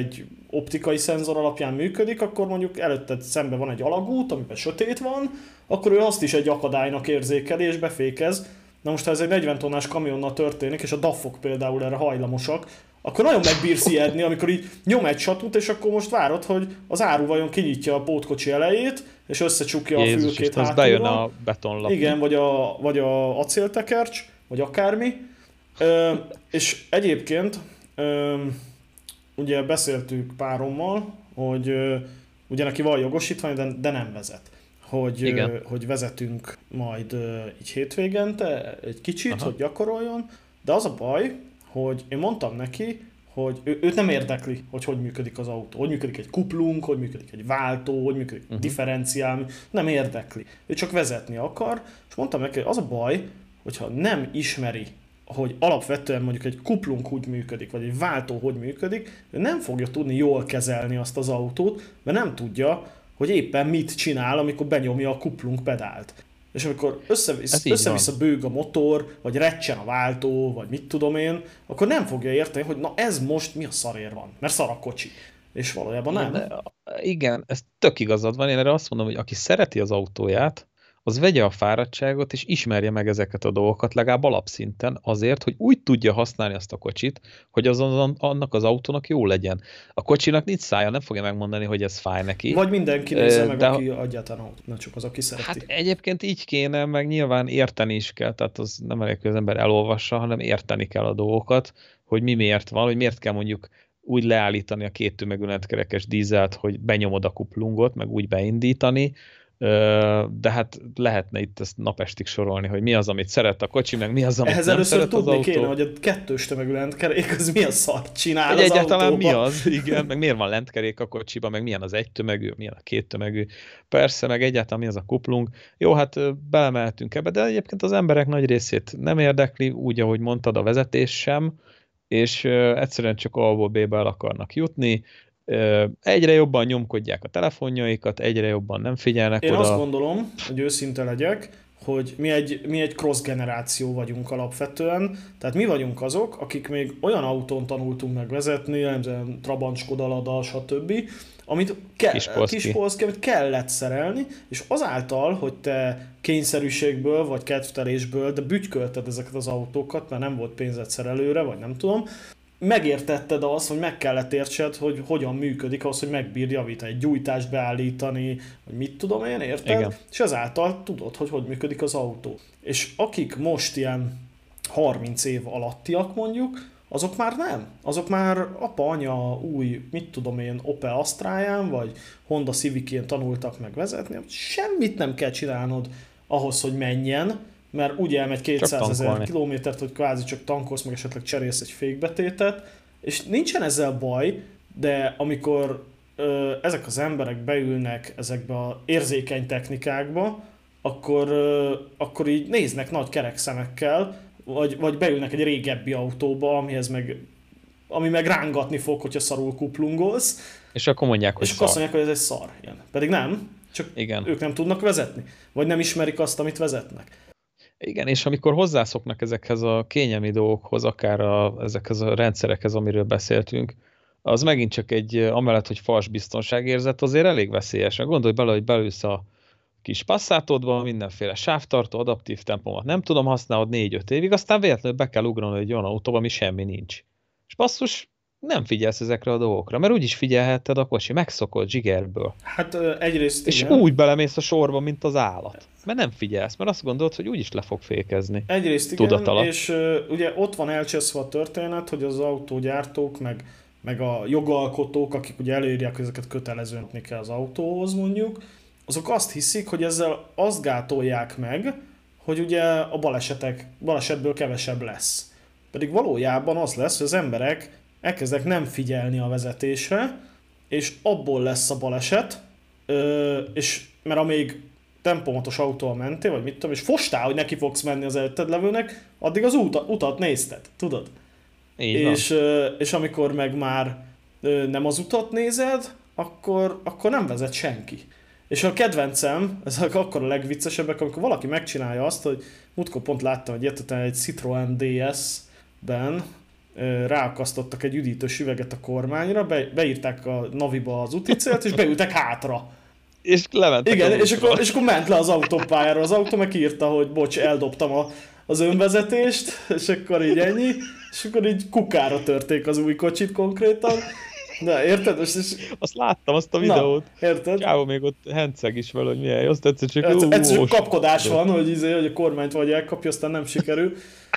optikai szenzor alapján működik, akkor mondjuk előtted szemben van egy alagút, amiben sötét van, akkor ő azt is egy akadálynak érzékeli és befékez. Na most ha ez egy negyven tonnás kamionnal történik, és a dafok például erre hajlamosak, akkor nagyon megbírsz ijedni, amikor így nyom egy satút, és akkor most várod, hogy az áru vajon kinyitja a pótkocsi elejét, és összecsukja a Jézus, fülkét hátulról. Bejön a betonlap. Igen, vagy a, vagy a acéltekercs, vagy akármi. Ö, és egyébként ö, ugye beszéltük párommal, hogy ö, ugye neki van jogosítvány, de, de nem vezet. Hogy, ö, hogy vezetünk majd ö, így hétvégente egy kicsit, aha, hogy gyakoroljon, de az a baj, hogy én mondtam neki, hogy ő, őt nem érdekli, hogy hogy működik az autó, hogy működik egy kuplung, hogy működik egy váltó, hogy működik egy uh-huh. differenciál, nem érdekli. Ő csak vezetni akar, és mondtam neki, hogy az a baj, hogyha nem ismeri, hogy alapvetően mondjuk egy kuplung hogy működik, vagy egy váltó hogy működik, ő nem fogja tudni jól kezelni azt az autót, mert nem tudja, hogy éppen mit csinál, amikor benyomja a kuplung pedált. És amikor összevisz, összevisz a bőg a motor, vagy recsen a váltó, vagy mit tudom én, akkor nem fogja érteni, hogy na ez most mi a szarér van, mert szar a kocsi. És valójában nem. De, igen, ez tök igazad van. Én erre azt mondom, hogy aki szereti az autóját, az vegye a fáradtságot, és ismerje meg ezeket a dolgokat legalább alapszinten azért, hogy úgy tudja használni azt a kocsit, hogy azon annak az autónak jó legyen. A kocsinak nincs szája, nem fogja megmondani, hogy ez fáj neki. Vagy mindenki nézze meg, de, aki egyáltalán autó, nem csak az, aki szereti. Hát egyébként így kéne, meg nyilván érteni is kell, tehát az nem elég, hogy az ember elolvassa, hanem érteni kell a dolgokat, hogy mi miért van, hogy miért kell mondjuk úgy leállítani a két tömegülendkerekes dízelt, hogy benyomod a kuplungot, meg úgy beindítani, de hát lehetne itt ezt napestig sorolni, hogy mi az, amit szeret a kocsi, meg mi az, amit ehhez nem szeret az autó. Ehhez először tudni kéne, hogy a kettős tömegülendkerék az mi a szart csinál hogy az egyáltalán autóba. mi az, igen, meg miért van lentkerék a kocsiban, meg milyen az egy tömegű, milyen a két tömegű. Persze, meg egyáltalán mi az a kuplung. Jó, hát belemeltünk ebbe, de egyébként az emberek nagy részét nem érdekli, úgy, ahogy mondtad, a vezetés sem, és egyszerűen csak A-ból B-be el akarnak jutni. Egyre jobban nyomkodják a telefonjaikat, egyre jobban nem figyelnek Én oda. Én azt gondolom, hogy őszinte legyek, hogy mi egy, mi egy cross generáció vagyunk alapvetően, tehát mi vagyunk azok, akik még olyan autón tanultunk meg vezetni, Trabant, Skoda, Lada, stb., amit ke- Kispolszki, amit kellett szerelni, és azáltal, hogy te kényszerűségből, vagy kedvtelésből, de bütykölted ezeket az autókat, mert nem volt pénzed szerelőre, vagy nem tudom, megértetted azt, hogy meg kellett értsed, hogy hogyan működik ahhoz, hogy megbír javítani, egy gyújtást beállítani, vagy mit tudom én, érted? Igen. És ezáltal tudod, hogy hogy működik az autó. És akik most ilyen harminc év alattiak mondjuk, azok már nem. Azok már apa, anya, új, mit tudom én, Opel Astráján, vagy Honda Civicén tanultak meg vezetni. Semmit nem kell csinálnod ahhoz, hogy menjen, mert úgy elmegy kétszázezer kilométert, hogy kvázi csak tankolsz, meg esetleg cserélsz egy fékbetétet, és nincsen ezzel baj, de amikor ö, ezek az emberek beülnek ezekbe az érzékeny technikákba, akkor, ö, akkor így néznek nagy kerek szemekkel, vagy, vagy beülnek egy régebbi autóba, amihez meg, ami meg rángatni fog, hogyha szarul kuplungolsz. És akkor mondják, hogy És akkor azt mondják, hogy ez egy szar. Igen. Pedig nem, csak igen. Ők nem tudnak vezetni. Vagy nem ismerik azt, amit vezetnek. Igen, és amikor hozzászoknak ezekhez a kényelmi dolgokhoz, akár a, ezekhez a rendszerekhez, amiről beszéltünk, az megint csak egy, amellett, hogy fals biztonságérzet, azért elég veszélyes. Gondolj bele, hogy belülsz a kis passzátodba, mindenféle sávtartó, adaptív tempomat nem tudom használni négy-öt évig, aztán véletlenül be kell ugrani egy olyan autóba, ami semmi nincs. És basszus, nem figyelsz ezekre a dolgokra, mert úgyis figyelhetted a kocsi, megszokod zsigerből. Hát egyrészt és igen. úgy belemész a sorba, mint az állat. Mert nem figyelsz, mert azt gondolod, hogy úgyis le fog fékezni. Egyrészt igen, és uh, ugye ott van elcseszve a történet, hogy az autógyártók, meg, meg a jogalkotók, akik ugye előírják, hogy ezeket kötelezően kell az autóhoz mondjuk, azok azt hiszik, hogy ezzel azt gátolják meg, hogy ugye a balesetek, balesetből kevesebb lesz. Pedig valójában az lesz, hogy az emberek elkezdek nem figyelni a vezetésre, és abból lesz a baleset, és mert amíg tempomatos autóval mentél, vagy mit tudom, és fostál, hogy neki fogsz menni az előtted levőnek, addig az utat, utat nézted, tudod? És, és amikor meg már nem az utat nézed, akkor, akkor nem vezet senki. És a kedvencem, ez akkor a legviccesebbek, amikor valaki megcsinálja azt, hogy múltkor pont láttam, hogy ilyet, egy Citroen dé es-ben ráakasztottak egy üdítős üveget a kormányra, be, beírták a Naviba az úticélt, és beültek hátra. És lementek. Igen, és akkor, és akkor ment le az autópályára. Az autó meg írta, hogy bocs, eldobtam a, az önvezetést, és akkor így ennyi, és akkor így kukára törték az új kocsit konkrétan. De érted? És, és... Azt láttam, azt a videót. Na, érted? Csávó még ott henceg is vele, hogy milyen jó, azt egyszer csak... Egyszer, egyszer csak kapkodás van, hogy, izé, hogy a kormányt vagy elkapja, aztán nem sikerül.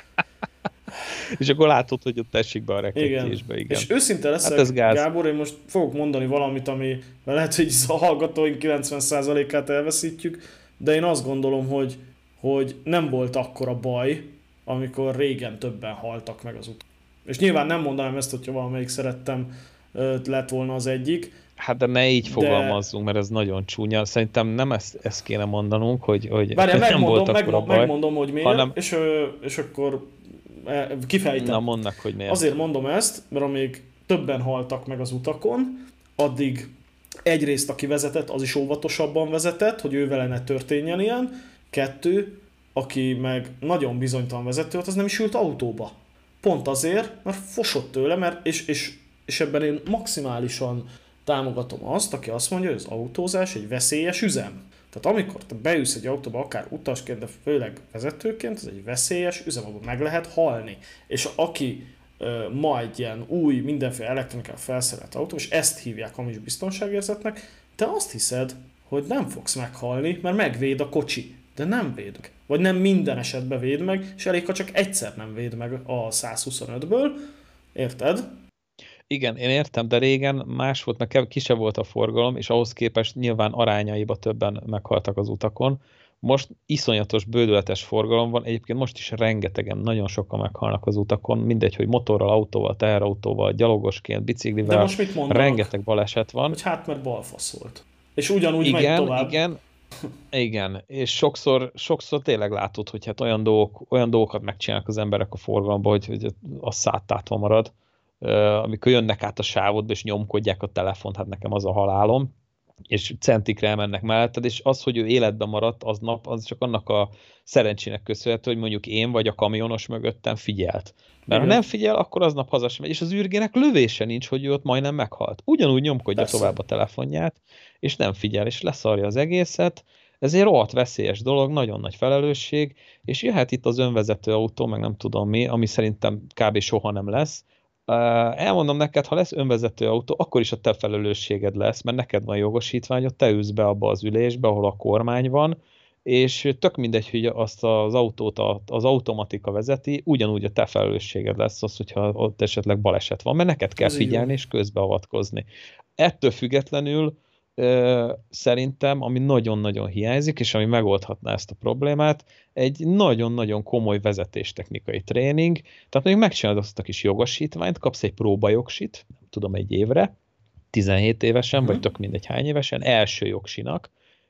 És akkor látod, hogy ott esik be a rekesztésbe, igen. igen. És őszinte leszek, hát Gábor, én most fogok mondani valamit, ami lehet, hogy a hallgatóink kilencven százalékát elveszítjük, de én azt gondolom, hogy, hogy nem volt akkora baj, amikor régen többen haltak meg az utakon. És nyilván nem mondanám ezt, hogyha valamelyik szerettem lett volna az egyik. Hát de ne így de... fogalmazzunk, mert ez nagyon csúnya. Szerintem nem ezt, ezt kéne mondanunk, hogy, hogy Várjál, nem megmondom, volt akkora meg, baj. Megmondom, hogy miért, hanem... és, és akkor kifejtem. Na, mondd meg, hogy miért. Azért mondom ezt, mert amíg többen haltak meg az utakon, addig egyrészt aki vezetett, az is óvatosabban vezetett, hogy ő vele ne történjen ilyen. Kettő, aki meg nagyon bizonytalan vezető volt, az nem is ült autóba. Pont azért, mert fosott tőle, mert és, és, és ebben én maximálisan támogatom azt, aki azt mondja, hogy az autózás egy veszélyes üzem. Tehát amikor te beülsz egy autóba, akár utasként, de főleg vezetőként, ez egy veszélyes üzem, ahol meg lehet halni. És aki ö, ma egy ilyen új, mindenféle elektronikával felszerelt autó, és ezt hívják hamis biztonságérzetnek, te azt hiszed, hogy nem fogsz meghalni, mert megvéd a kocsi. De nem véd meg. Vagy nem minden esetben véd meg, és elég, ha csak egyszer nem véd meg a száz huszonötből. Érted? Igen, én értem, de régen más volt, meg kisebb volt a forgalom, és ahhoz képest nyilván arányaiba többen meghaltak az utakon. Most iszonyatos, bődületes forgalom van, egyébként most is rengetegen, nagyon sokan meghalnak az utakon, mindegy, hogy motorral, autóval, teherautóval, gyalogosként, biciklivel, de most mit mondanak? Rengeteg baleset van. Hogy hát mert balfasz volt. És ugyanúgy igen, megy tovább. Igen, igen, és sokszor, sokszor tényleg látod, hogy hát olyan, dolgok, olyan dolgokat megcsinálnak az emberek a forgalomban, hogy, hogy a száttátva marad. Uh, amikor jönnek át a sávodba, és nyomkodják a telefont, hát nekem az a halálom, és centikre elmennek melletted, és az, hogy ő életben maradt aznap, az csak annak a szerencsének köszönhető, hogy mondjuk én vagy a kamionos mögöttem figyelt. Mert igen. Ha nem figyel, akkor aznap haza sem megy, és az űrgének lövése nincs, hogy ő ott majdnem meghalt. Ugyanúgy nyomkodja Persze. tovább a telefonját, és nem figyel, és leszarja az egészet. Ez egy rohadt veszélyes dolog, nagyon nagy felelősség, és jöhet itt az önvezető autó, meg nem tudom mi, ami szerintem kb. Soha nem lesz. Uh, elmondom neked, ha lesz önvezető autó, akkor is a te felelősséged lesz, mert neked van jogosítványod, te ülsz be abba az ülésbe, ahol a kormány van, és tök mindegy, hogy azt az autót az automatika vezeti, ugyanúgy a te felelősséged lesz az, hogyha ott esetleg baleset van, mert neked kell Ez figyelni és közbeavatkozni. Ettől függetlenül uh, szerintem, ami nagyon-nagyon hiányzik, és ami megoldhatná ezt a problémát, egy nagyon-nagyon komoly vezetéstechnikai tréning, tehát még megcsinálod azt a kis jogosítványt, kapsz egy próbajogsit, nem tudom, egy évre, tizenhét évesen, uh-huh. vagy tök mindegy hány évesen, első jogsinak,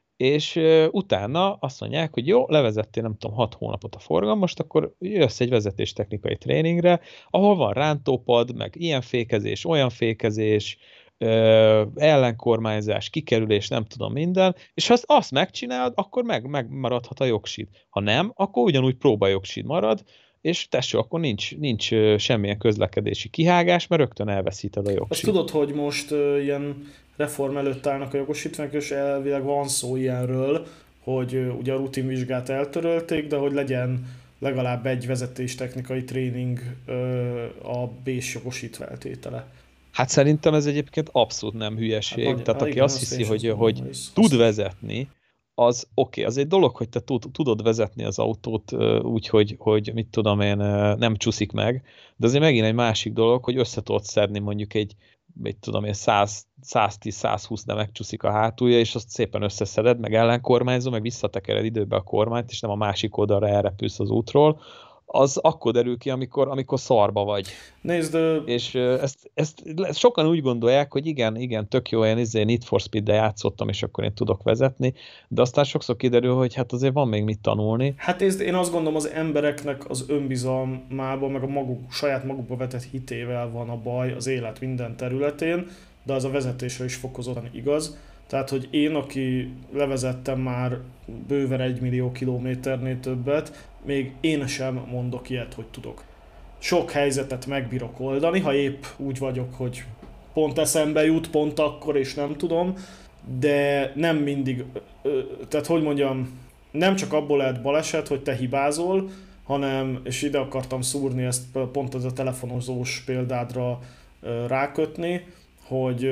és uh, utána azt mondják, hogy jó, levezettél nem tudom, hat hónapot a forgalom, most akkor jössz egy vezetéstechnikai tréningre, ahol van rántópad, meg ilyen fékezés, olyan fékezés, ellenkormányzás, kikerülés, nem tudom minden, és ha azt megcsinálod, akkor meg, megmaradhat a jogsid. Ha nem, akkor ugyanúgy próbajogsid marad, és tesó, akkor nincs, nincs semmilyen közlekedési kihágás, mert rögtön elveszíted a jogsit. Azt tudod, hogy most uh, ilyen reform előtt állnak a jogosítványok, és elvileg van szó ilyenről, hogy uh, ugye a rutinvizsgát eltörölték, de hogy legyen legalább egy vezetéstechnikai tréning uh, a B-s jogosítveltétele. Hát szerintem ez egyébként abszolút nem hülyeség. Hát, Tehát aki igen, azt hiszi, hogy, hogy tud vezetni, az oké, okay, az egy dolog, hogy te tud, tudod vezetni az autót úgy, hogy, hogy mit tudom én, nem csúszik meg, de azért megint egy másik dolog, hogy össze tudod szedni mondjuk egy, mit tudom én, száz, száztíz százhúsz, de megcsúszik a hátulja, és azt szépen összeszeded, meg ellenkormányzó, meg visszatekered időbe a kormányt, és nem a másik oldalra elrepülsz az útról, az akkor derül ki, amikor, amikor szarba vagy. Nézd, és ezt, ezt, ezt sokan úgy gondolják, hogy igen, igen, tök jó, én izé Need for Speed-del játszottam, és akkor én tudok vezetni, de aztán sokszor kiderül, hogy hát azért van még mit tanulni. Hát nézd, én azt gondolom, az embereknek az önbizalmában, meg a maguk, saját magukba vetett hitével van a baj az élet minden területén, de az a vezetésre is fokozottan igaz. Tehát, hogy én, aki levezettem már bőven egy millió kilométernél többet, még én sem mondok ilyet, hogy tudok. sok helyzetet megbírok oldani, ha épp úgy vagyok, hogy pont eszembe jut, pont akkor, és nem tudom, de nem mindig, tehát hogy mondjam, nem csak abból lehet baleset, hogy te hibázol, hanem, és ide akartam szúrni ezt pont ez a telefonozós példádra rákötni, hogy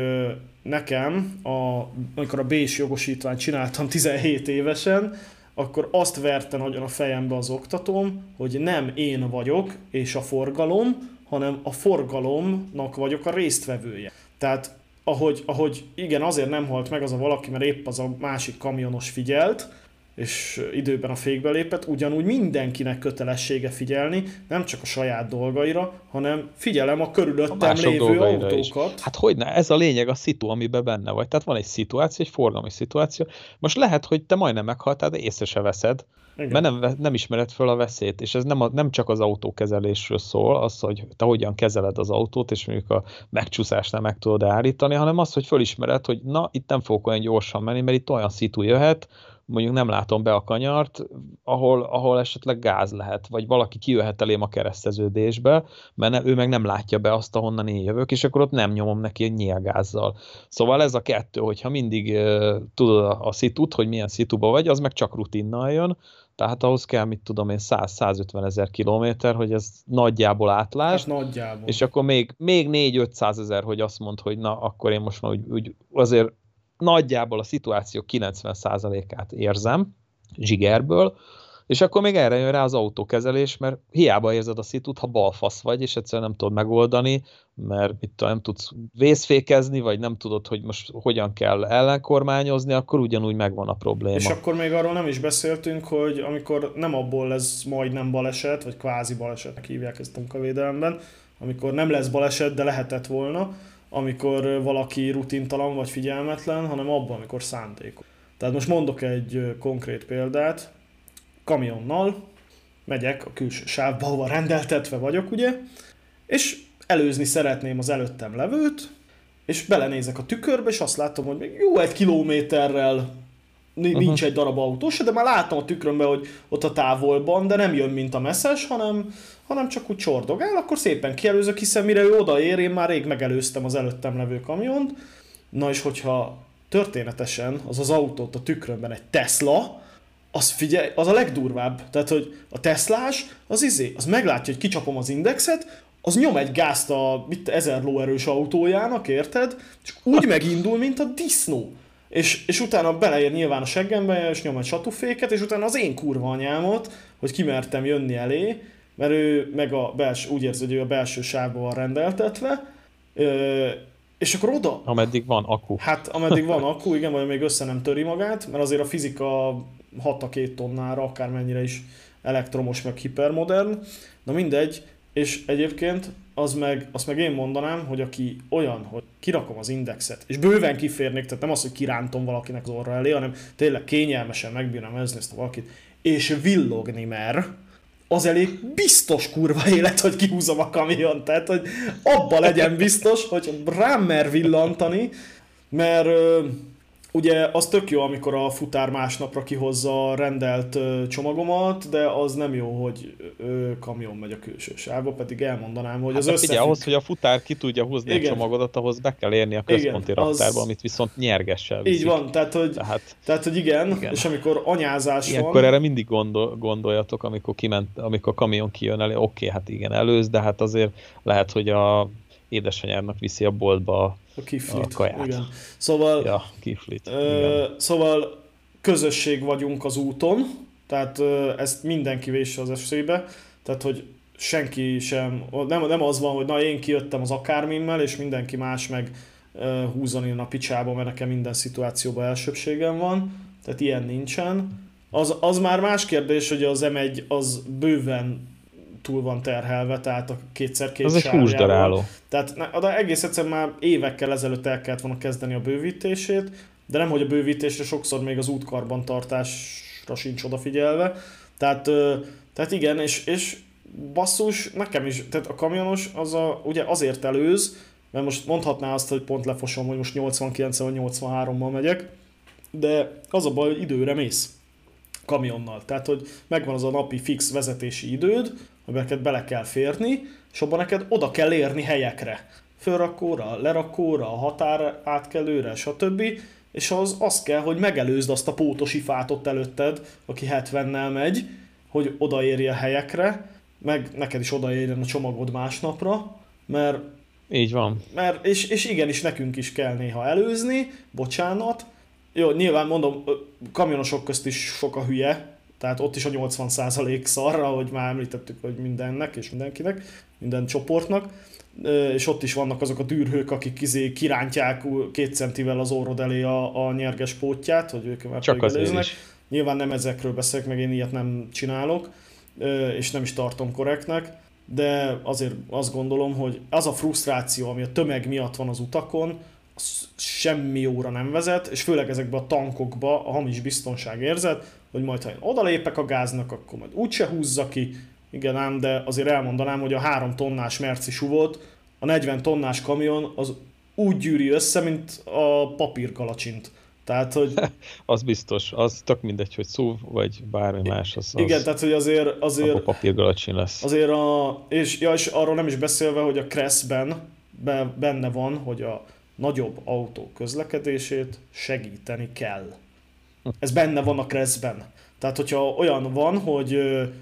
nekem, a, amikor a bé-s jogosítványt csináltam tizenhét évesen, akkor azt verte nagyon a fejembe az oktatóm, hogy nem én vagyok és a forgalom, hanem a forgalomnak vagyok a résztvevője. Tehát ahogy, ahogy igen, azért nem halt meg az a valaki, mert épp az a másik kamionos figyelt, és időben a fékbe lépett, ugyanúgy mindenkinek kötelessége figyelni, nem csak a saját dolgaira, hanem figyelem a körülöttem a lévő autókat. Is. Hát hogyne, ez a lényeg a szitu, amiben benne vagy. Tehát van egy szituáció, egy forgalmi szituáció. Most lehet, hogy te majdnem meghaltál, de észre se veszed, igen. Mert nem, nem ismered föl a veszélyt, és ez nem, a, nem csak az autókezelésről szól, az, hogy te hogyan kezeled az autót, és mondjuk a megcsúszásnál meg tudod állítani, hanem az, hogy fölismered, hogy na, itt nem fogok olyan gyorsan menni, mert itt olyan szitu jöhet, mondjuk nem látom be a kanyart, ahol, ahol esetleg gáz lehet, vagy valaki kijöhet elém a kereszteződésbe, mert ne, ő meg nem látja be azt, ahonnan én jövök, és akkor ott nem nyomom neki egy nyílgázzal. Szóval ez a kettő, hogyha mindig uh, tudod a, a szitut, hogy milyen szituba vagy, az meg csak rutinnal jön, tehát ahhoz kell, mit tudom én, száz-százötven ezer kilométer, hogy ez nagyjából átlásd, hát nagyjából. És akkor még, még négy-ötszáz ezer, hogy azt mond, hogy na, akkor én most már úgy, úgy azért nagyjából a szituáció kilencven százalékát érzem zsigerből, és akkor még erre jön rá az autókezelés, mert hiába érzed a szitut, ha balfasz vagy, és egyszerűen nem tudod megoldani, mert itt nem tudsz vészfékezni, vagy nem tudod, hogy most hogyan kell ellenkormányozni, akkor ugyanúgy megvan a probléma. És akkor még arról nem is beszéltünk, hogy amikor nem abból lesz majdnem baleset, vagy kvázi balesetnek hívják ezt a munkavédelemben, amikor nem lesz baleset, de lehetett volna, amikor valaki rutintalan vagy figyelmetlen, hanem abban, amikor szándékos. Tehát most mondok egy konkrét példát. Kamionnal megyek a külső sávba, ahol rendeltetve vagyok, ugye, és előzni szeretném az előttem levőt, és belenézek a tükörbe, és azt látom, hogy még jó egy kilométerrel nincs uh-huh. egy darab autó se, de már látom a tükrömbe, hogy ott a távolban, de nem jön, mint a messzes, hanem, hanem csak úgy csordogál, akkor szépen kielőzök, hiszen mire ő odaér, én már rég megelőztem az előttem levő kamiont. Na és hogyha történetesen az az autót a tükrömben egy Tesla, az figyelj, az a legdurvább. Tehát, hogy a Teslás, az izé, az meglátja, hogy kicsapom az indexet, az nyom egy gázt a mit, ezer lóerős autójának, érted? És úgy megindul, mint a disznó. És, és utána beleér nyilván a seggembe, és nyom egy satúféket, és utána az én kurva anyámot, hogy kimertem jönni elé, mert ő meg a belső, úgy érzi, hogy ő a belső sávba van rendeltetve, ö, és akkor oda... Ameddig van akku. Hát ameddig van akku, igen, vagy még össze nem töri magát, mert azért a fizika hat a két tonnára, akármennyire is elektromos, meg hipermodern. Na mindegy, és egyébként az meg, azt meg én mondanám, hogy aki olyan, hogy kirakom az indexet, és bőven kiférnék, tehát nem az, hogy kirántom valakinek az orra elé, hanem tényleg kényelmesen megbírnám ezni ezt a valakit, és villogni mer, az elég biztos kurva élet, hogy kihúzom a kamiont. Tehát, hogy abba legyen biztos, hogy rám mer villantani, mert ugye az tök jó, amikor a futár másnapra kihozza a rendelt csomagomat, de az nem jó, hogy kamion megy a külső sávba, pedig elmondanám, hogy az hát összefügg. Ugye ahhoz, hogy a futár ki tudja húzni igen. a csomagodat, ahhoz be kell érni a központi igen, raktárba, az... amit viszont nyergessel viszik. Így van, tehát hogy, tehát, tehát, hogy igen, igen, és amikor anyázás ilyenkor van... erre mindig gondol, gondoljatok, amikor, kiment, amikor a kamion kijön elé, oké, okay, hát igen, előz, de hát azért lehet, hogy a édesanyádnak viszi a boltba a kiflit, a kaját. Igen. Szóval, ja, kiflit. Ö, szóval közösség vagyunk az úton, tehát ö, ezt mindenki vésse az eszébe, tehát hogy senki sem, nem, nem az van, hogy na én kijöttem az akármimmel, és mindenki más meg ö, húzani a picsába, mert nekem minden szituációban elsőbségem van, tehát ilyen nincsen. Az, az már más kérdés, hogy az em egy az bőven túl van terhelve, tehát a kétszer-két az egy húsdaráló. Tehát de egész egyszerűen már évekkel ezelőtt el kellett volna kezdeni a bővítését, de nem, hogy a bővítésre sokszor még az útkarbantartásra sincs odafigyelve. Tehát, tehát igen, és, és basszus, nekem is, tehát a kamionos az a, ugye azért előz, mert most mondhatná azt, hogy pont lefosom, hogy most nyolcvankilenc vagy nyolcvanhárommal megyek, de az a baj, hogy időre mész kamionnal. Tehát, hogy megvan az a napi fix vezetési időd, amiben neked bele kell férni, és abban neked oda kell érni helyekre. Fölrakóra, lerakóra, a határ átkelőre, stb. És az, az kell, hogy megelőzd azt a pótosi fát ott előtted, aki hetvennel megy, hogy odaérje a helyekre, meg neked is odaérjen a csomagod másnapra, mert... Így van. Mert, és, és igenis nekünk is kell néha előzni, bocsánat. Jó, nyilván mondom, kamionosok közt is sok a hülye, tehát ott is a nyolcvan százalék szarra, hogy már említettük, hogy mindennek és mindenkinek, minden csoportnak. És ott is vannak azok a dűrhők, akik izé kirántják két centivel az orrod elé a, a nyerges pótját, hogy ők már csak azért is. Nyilván nem ezekről beszélek, meg én ilyet nem csinálok, és nem is tartom korrektnek, de azért azt gondolom, hogy az a frusztráció, ami a tömeg miatt van az utakon, az semmi jóra nem vezet, és főleg ezekben a tankokba a hamis biztonságérzet, hogy majd ha én odalépek a gáznak, akkor majd úgyse húzza ki. Igen ám, de azért elmondanám, hogy a három tonnás merci suvót, a negyven tonnás kamion az úgy gyűri össze, mint a papírkalacsint. Tehát, hogy... az biztos, az tök mindegy, hogy szúv, vagy bármi más. Az, igen, az... tehát, hogy azért... azért akkor papírgalacsin lesz. Azért a... És, ja, és arról nem is beszélve, hogy a Cressben be, benne van, hogy a nagyobb autók közlekedését segíteni kell. Ez benne van a Cressben. Tehát, hogyha olyan van, hogy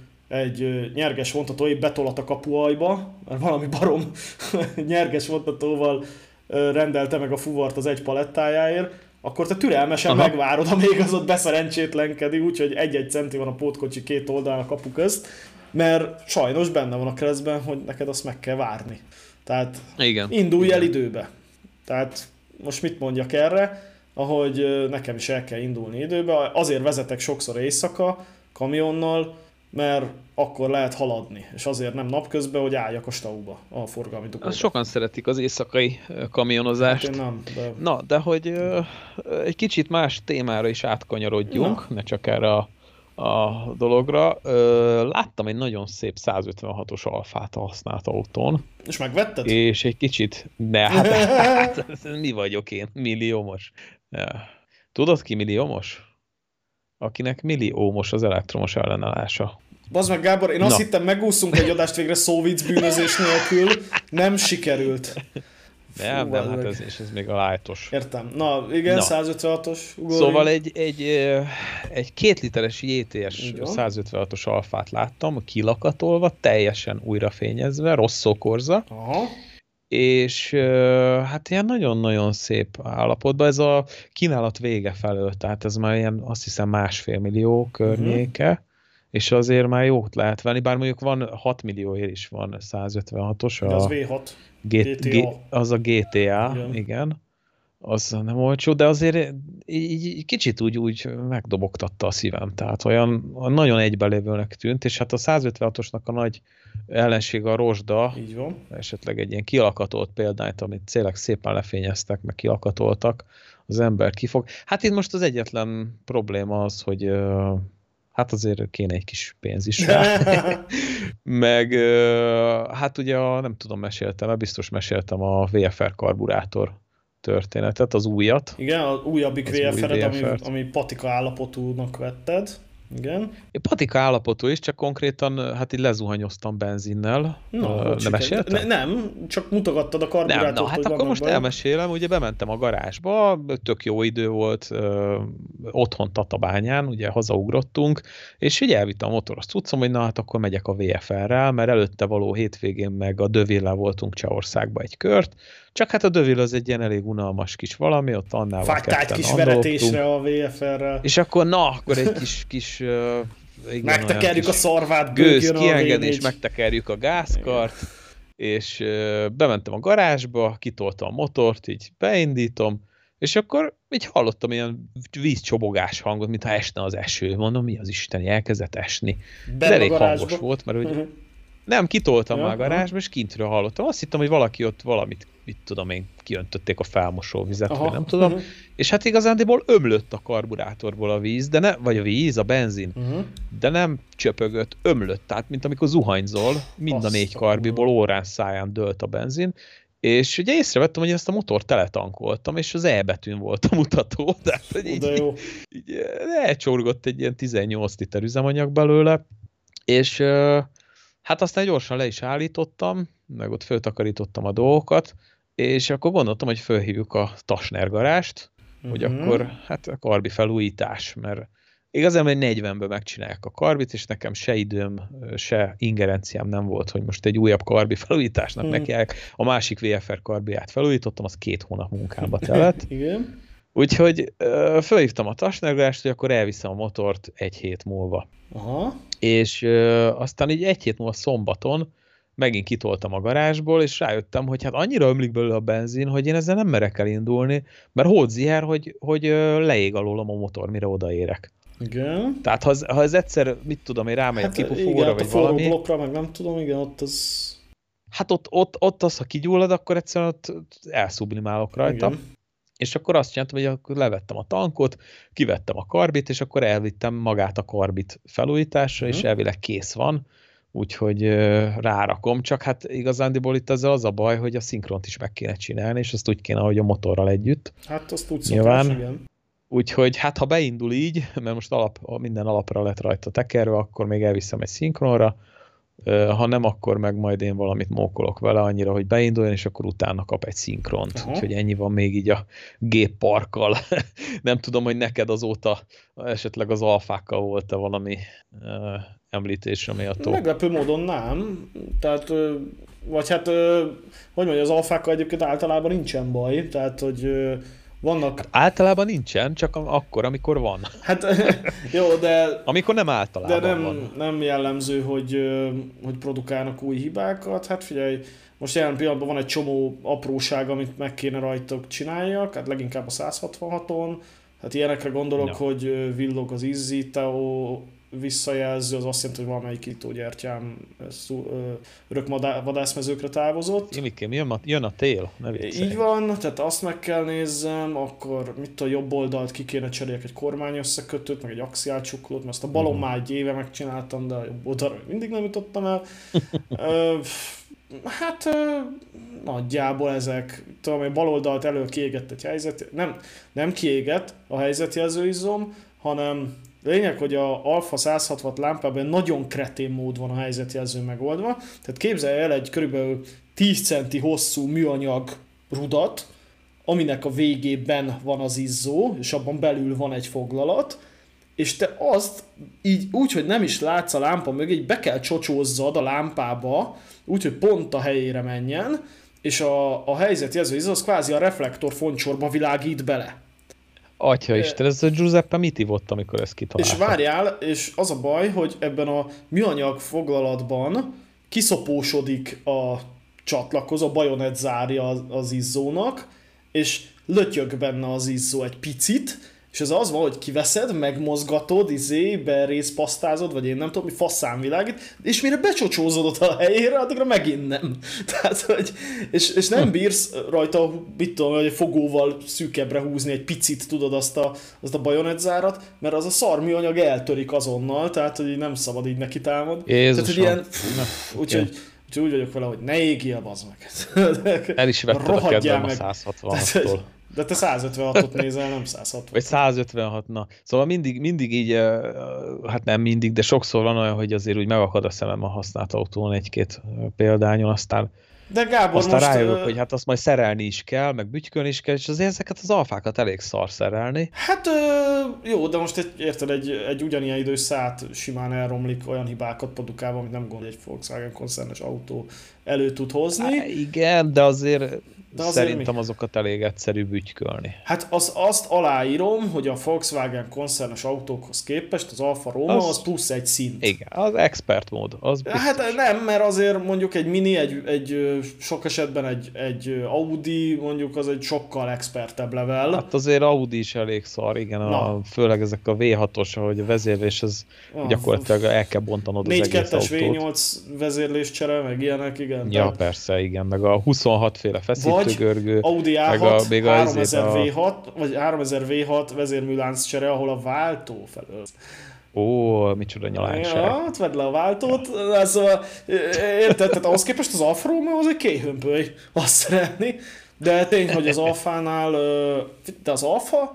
egy nyerges vontató épp betolat a kapuajba, mert valami barom nyerges vontatóval rendelte meg a fuvart az egy palettájáért, akkor te türelmesen Aha. megvárod, amíg az ott beszerencsétlenkedi, úgyhogy egy-egy centi van a pótkocsi két oldalán a kapu közt, mert sajnos benne van a Cressben, hogy neked azt meg kell várni. Tehát igen. indulj igen. el időbe. Tehát most mit mondjak erre, ahogy nekem is el kell indulni időbe, azért vezetek sokszor éjszaka kamionnal, mert akkor lehet haladni, és azért nem napközben, hogy álljak a stauba, a forgalmi dugóba. Sokan szeretik az éjszakai kamionozást. Hát én nem, de... Na, de hogy uh, egy kicsit más témára is átkanyarodjunk, Na. ne csak erre a, a dologra. Uh, láttam egy nagyon szép százötvenhatos alfát használt autón. És megvetted? És egy kicsit... Ne, hát, hát mi vagyok én? Milliómos. Ja. Tudod ki milliómos? Akinek milliómos az elektromos ellenállása. Bazd meg, Gábor, én azt Na. hittem, megúszunk egy adást végre szóvic bűnözés nélkül. Nem sikerült. Nem, Fú, nem, hát ez, és ez még a lájtos. Értem. Na, igen, Na. százötvenhatos. Ugorjunk. Szóval egy, egy, egy két literes jé té es százötvenhatos alfát láttam, kilakatolva, teljesen újrafényezve, Rosso Corsa. Aha. És hát ilyen nagyon-nagyon szép állapotban, ez a kínálat vége felől, tehát ez már ilyen azt hiszem másfél millió környéke, uh-huh. és azért már jót lehet venni, bár mondjuk van hat millióért is van százötvenhatos. Az vé hat. G- G- az a gé té á, igen. igen. Az nem olcsó, de azért így, így kicsit úgy, úgy megdobogtatta a szívem, tehát olyan nagyon egybelévőnek tűnt, és hát a százötvenhatosnak a nagy ellensége a rozsda, így van. Esetleg egy ilyen kilakatolt példányt, amit tényleg szépen lefényeztek, meg kilakatoltak, az ember kifog. Hát itt most az egyetlen probléma az, hogy hát azért kéne egy kis pénz is rá. Meg hát ugye a, nem tudom, meséltem, biztos meséltem a vé ef er karburátor történetet, az újat. Igen, az újabbik vé ef er-ed, ami, ami patika állapotúnak vetted. Igen. Én patika állapotú is, csak konkrétan hát így lezuhanyoztam benzinnel. No, uh, nem meséltem? Ne, nem, csak mutogattad a karburátort. Nem, na, hát akkor most baj. elmesélem, ugye bementem a garázsba, tök jó idő volt, uh, otthon Tatabányán, ugye hazaugrottunk, és ugye elvittem a motoros cuccom, hogy na hát akkor megyek a vé ef er-rel, mert előtte való hétvégén meg a Dövillel voltunk Csehországba egy kört, csak hát a Dövill az egy ilyen elég unalmas kis valami, ott annál Fájtált kis veretésre a vé ef er-rel. És akkor na, akkor egy kis, kis uh, igen, megtekerjük a szarvát, gőz kiengedés, megtekerjük a gázkart, igen. és uh, bementem a garázsba, kitoltam a motort, így beindítom, és akkor így hallottam ilyen vízcsobogás hangot, mintha esne az eső. Mondom, mi az isteni, elkezdett esni. De elég hangos volt, mert ugye nem, kitoltam ja, már a garázsba, és kintről hallottam. Azt hittem, hogy valaki ott valamit, mit tudom én, kiöntötték a felmosóvizet, vagy nem tudom. Uh-huh. És hát igazándiból ömlött a karburátorból a víz, de ne, vagy a víz, a benzin, uh-huh. de nem csöpögött, ömlött. Tehát, mint amikor zuhanyzol, mind a négy karbiból órán száján dőlt a benzin. És ugye észrevettem, hogy ezt a motort teletankoltam, és az E betűn volt a mutató. Tehát, hogy így, így, így elcsorgott egy ilyen tizennyolc liter üzemanyag belőle, és... Hát aztán gyorsan le is állítottam, meg ott föltakarítottam a dolgokat, és akkor gondoltam, hogy fölhívjuk a Tasner garást, uh-huh. hogy akkor hát a karbi felújítás, mert igazán egy negyvenben megcsinálják a karbit, és nekem se időm, se ingerenciám nem volt, hogy most egy újabb karbi felújításnak hmm. nekiállják. A másik vé ef er karbiját felújítottam, az két hónap munkába telett. Igen. Úgyhogy fölhívtam a Tasnergást, hogy akkor elviszem a motort egy hét múlva. Aha. És ö, aztán így egy hét múlva szombaton megint kitoltam a garázsból, és rájöttem, hogy hát annyira ömlik belőle a benzin, hogy én ezzel nem merek elindulni, mert hódziher, hogy, hogy leég alólam a motor, mire odaérek. Igen. Tehát ha ez, ha ez egyszer, mit tudom, én rámegy hát, a kipufóra, vagy a valami... blokkra, meg nem tudom, igen, ott az... Hát ott, ott, ott az, ha kigyullad, akkor egyszerűen ott elszublimálok rajta. Igen. És akkor azt csináltam, hogy akkor levettem a tankot, kivettem a karbit, és akkor elvittem magát a karbit felújításra, uh-huh. és elvileg kész van, úgyhogy uh, rárakom, csak hát igazándiból itt ezzel az a baj, hogy a szinkront is meg kéne csinálni, és azt úgy kéne, hogy a motorral együtt. Hát azt úgy szokás, igen. Úgyhogy hát ha beindul így, mert most alap, minden alapra lett rajta tekerve, akkor még elviszem egy szinkronra, ha nem, akkor meg majd én valamit mókolok vele annyira, hogy beinduljon, és akkor utána kap egy szinkront. Aha. Úgyhogy ennyi van még így a gépparkkal. Nem tudom, hogy neked azóta esetleg az alfákkal volt-e valami uh, említés, ami a top. Meglepő módon nem. Tehát, vagy hát, hogy mondja, az alfákkal egyébként általában nincsen baj. Tehát, hogy vannak... Hát általában nincsen, csak akkor, amikor van. Hát jó, de... Amikor nem általában de nem, van. nem jellemző, hogy, hogy produkálnak új hibákat. Hát figyelj, most jelen pillanatban van egy csomó apróság, amit meg kéne rajtuk csináljak, hát leginkább a száz hatvanhaton. Hát ilyenekre gondolok, ja. hogy villog az izzító visszajelző, az azt jelenti, hogy valamelyik kitógyertyám örök vadászmezőkre távozott. Imikém, jön a, jön a tél, ne viccelj. Így van, tehát azt meg kell nézzem, akkor mit a jobb oldalt ki kéne cseréljek egy kormány összekötőt, meg egy axiálcsuklót, mert azt a balon uh-huh. már egy éve megcsináltam, de a jobb oldalra mindig nem jutottam el. Ö, hát ö, nagyjából ezek, tudom, hogy bal oldalt elő kiégett egy helyzet, nem, nem kiégett a helyzetjelzőizzom, hanem lényeg, hogy a Alfa száz hatvan lámpában nagyon kretén mód van a helyzetjelző megoldva. Tehát képzelj el egy körülbelül tíz centi hosszú műanyag rudat, aminek a végében van az izzó, és abban belül van egy foglalat, és te azt így úgy, hogy nem is látsz a lámpa mögé, így be kell csocsózzad a lámpába, úgy, hogy pont a helyére menjen, és a, a helyzetjelző izzó az kvázi a reflektor foncsorba világít bele. Atyaisten, ez a Giuseppe mit ivott, amikor ezt kitalálta? És várjál, és az a baj, hogy ebben a műanyag foglalatban kiszopósodik a csatlakozó, a bajonet zárja az izzónak, és lötyög benne az izzó egy picit, és ez az van, hogy kiveszed, megmozgatod, izé, berészpasztázod, vagy én nem tudom, mi faszán világít, és mire becsocsózod a helyére, addigra megint nem. Tehát, hogy, és, és nem bírsz rajta, mit tudom, hogy fogóval szűkebbre húzni egy picit, tudod, azt a, azt a bajonetzárat, mert az a szar műanyag eltörik azonnal, tehát, hogy nem szabad így neki támad. Jézusom. Tehát, hogy ilyen, úgyhogy úgyhogy úgy vagyok vele, hogy ne égjél, bazd meg. El is vetted a kedvem a száz hatvanhattól. De te száz ötvenhatot nézel, nem száz hatvan. Vagy száz ötvenhat, na. Szóval mindig, mindig így, hát nem mindig, de sokszor van olyan, hogy azért úgy megakad a szemem a használt autón egy-két példányon, aztán, de Gábor, aztán most rájövök, uh... hogy hát azt majd szerelni is kell, meg bütykölni is kell, és azért ezeket az alfákat elég szar szerelni. Hát uh, jó, de most egy, érted, egy, egy ugyanilyen idős szát simán elromlik, olyan hibákat produkálva, amit nem gondol, egy Volkswagen koncernes autó elő tud hozni. Há, igen, de azért... De szerintem mi? azokat elég egyszerű bütykölni. Hát az, azt aláírom, hogy a Volkswagen koncernes autókhoz képest az Alfa Romeo az, az plusz egy szint. Igen, az expert mód. Az hát nem, mert azért mondjuk egy Mini, egy, egy sok esetben egy, egy Audi, mondjuk az egy sokkal expertebb level. Hát azért Audi is elég szar, igen, a, főleg ezek a vé hatos, ahogy a vezérlés, az ah, gyakorlatilag el kell bontanod az egész autót. négy kettes vé nyolc vezérléscsere, meg ilyenek, igen. Ja, tehát... persze, igen, meg a huszonhat féle feszítőgörgő. Audi á hat, háromezer vé hat, vagy háromezer vé hat vezérműlánc csere, ahol a váltó felől. Ó, micsoda nyalányság. Ja, hát vedd le a váltót, szóval, érted, tehát ahhoz képest az Alfa Romeo az egy kéhömpöly azt szerelni, de tény, hogy az Alfánál, de az Alfa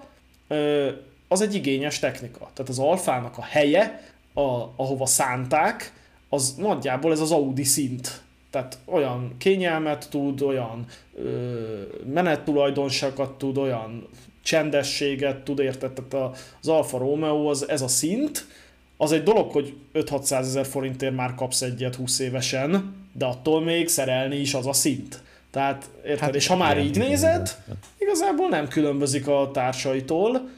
az egy igényes technika. Tehát az Alfának a helye, a, ahova szánták, az nagyjából ez az Audi szint. Tehát olyan kényelmet tud, olyan ö, menettulajdonságokat tud, olyan csendességet tud, érted? Tehát az Alfa Romeo, az, ez a szint, az egy dolog, hogy öt-hatszázezer forintért már kapsz egyet húsz évesen, de attól még szerelni is az a szint. Tehát, érted? Hát, és ha már így nézed, igazából nem különbözik a társaitól.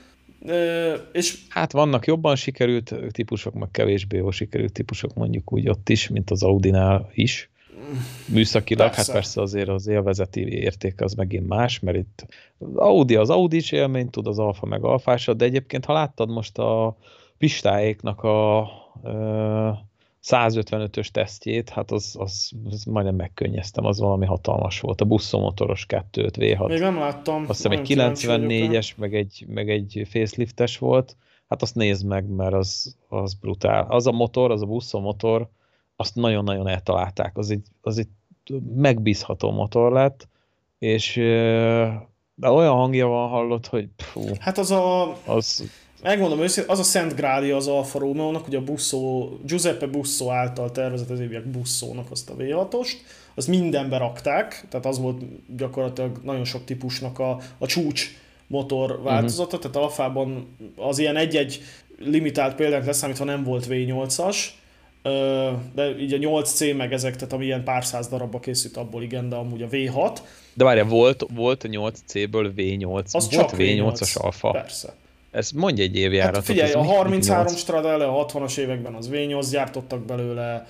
És hát vannak jobban sikerült típusok, meg kevésbé jól sikerült típusok, mondjuk úgy ott is, mint az Audinál is. Műszakilag, persze. Hát persze azért az élvezeti érték az megint más, mert itt az Audi az Audi-s élmény tud, az Alfa meg alfásat, de egyébként ha láttad most a pistáéknak a ö, százötvenötös tesztjét, hát az, az, az majdnem megkönnyeztem, az valami hatalmas volt. A buszómotoros kettő öt vé hat. Még nem láttam. Azt hiszem egy kilencvennégyes, meg egy, meg egy faceliftes volt. Hát azt nézd meg, mert az, az brutál. Az a motor, az a buszómotor, azt nagyon-nagyon eltalálták. Az egy, az egy megbízható motor lett, és de olyan hangja van, hallott, hogy pfú, hát az a... Az, megmondom őszintén, az a Szent Grálja az Alfa Romeo-nak, hogy a Busso, Giuseppe Busso által tervezett, az évek Busso-nak azt a vé hatost, azt mindenbe rakták, tehát az volt gyakorlatilag nagyon sok típusnak a, a csúcs motor változata, uh-huh. Tehát Alfában az ilyen egy-egy limitált példánk leszámítva nem volt vé nyolcas, de így a nyolc cé meg ezek, tehát ami ilyen pár száz darabba készült, abból igen, de amúgy a vé hat. De várjál, volt, volt a nyolc céből vé nyolc, az volt csak vé nyolcas Alfa. Persze. Ez mondj egy évjáratot. Hát figyelj, a harminchárom Stradale a hatvanas években az vé nyolc, gyártottak belőle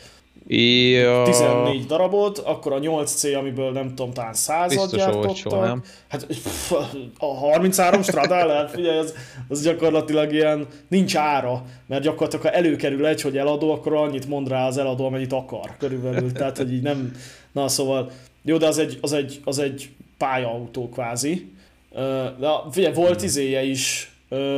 ja. tizennégy darabot, akkor a nyolc cé, amiből nem tudom, talán százat gyártottak. Olcsó, nem? Hát pff, a harminchárom Stradale, hát figyelj, az, az gyakorlatilag ilyen, nincs ára, mert gyakorlatilag ha előkerül egy, hogy eladó, akkor annyit mond rá az eladó, amennyit akar körülbelül, tehát hogy így nem, na szóval, jó, de az egy, az egy, az egy pályautó kvázi, de figyelj, volt izéje is,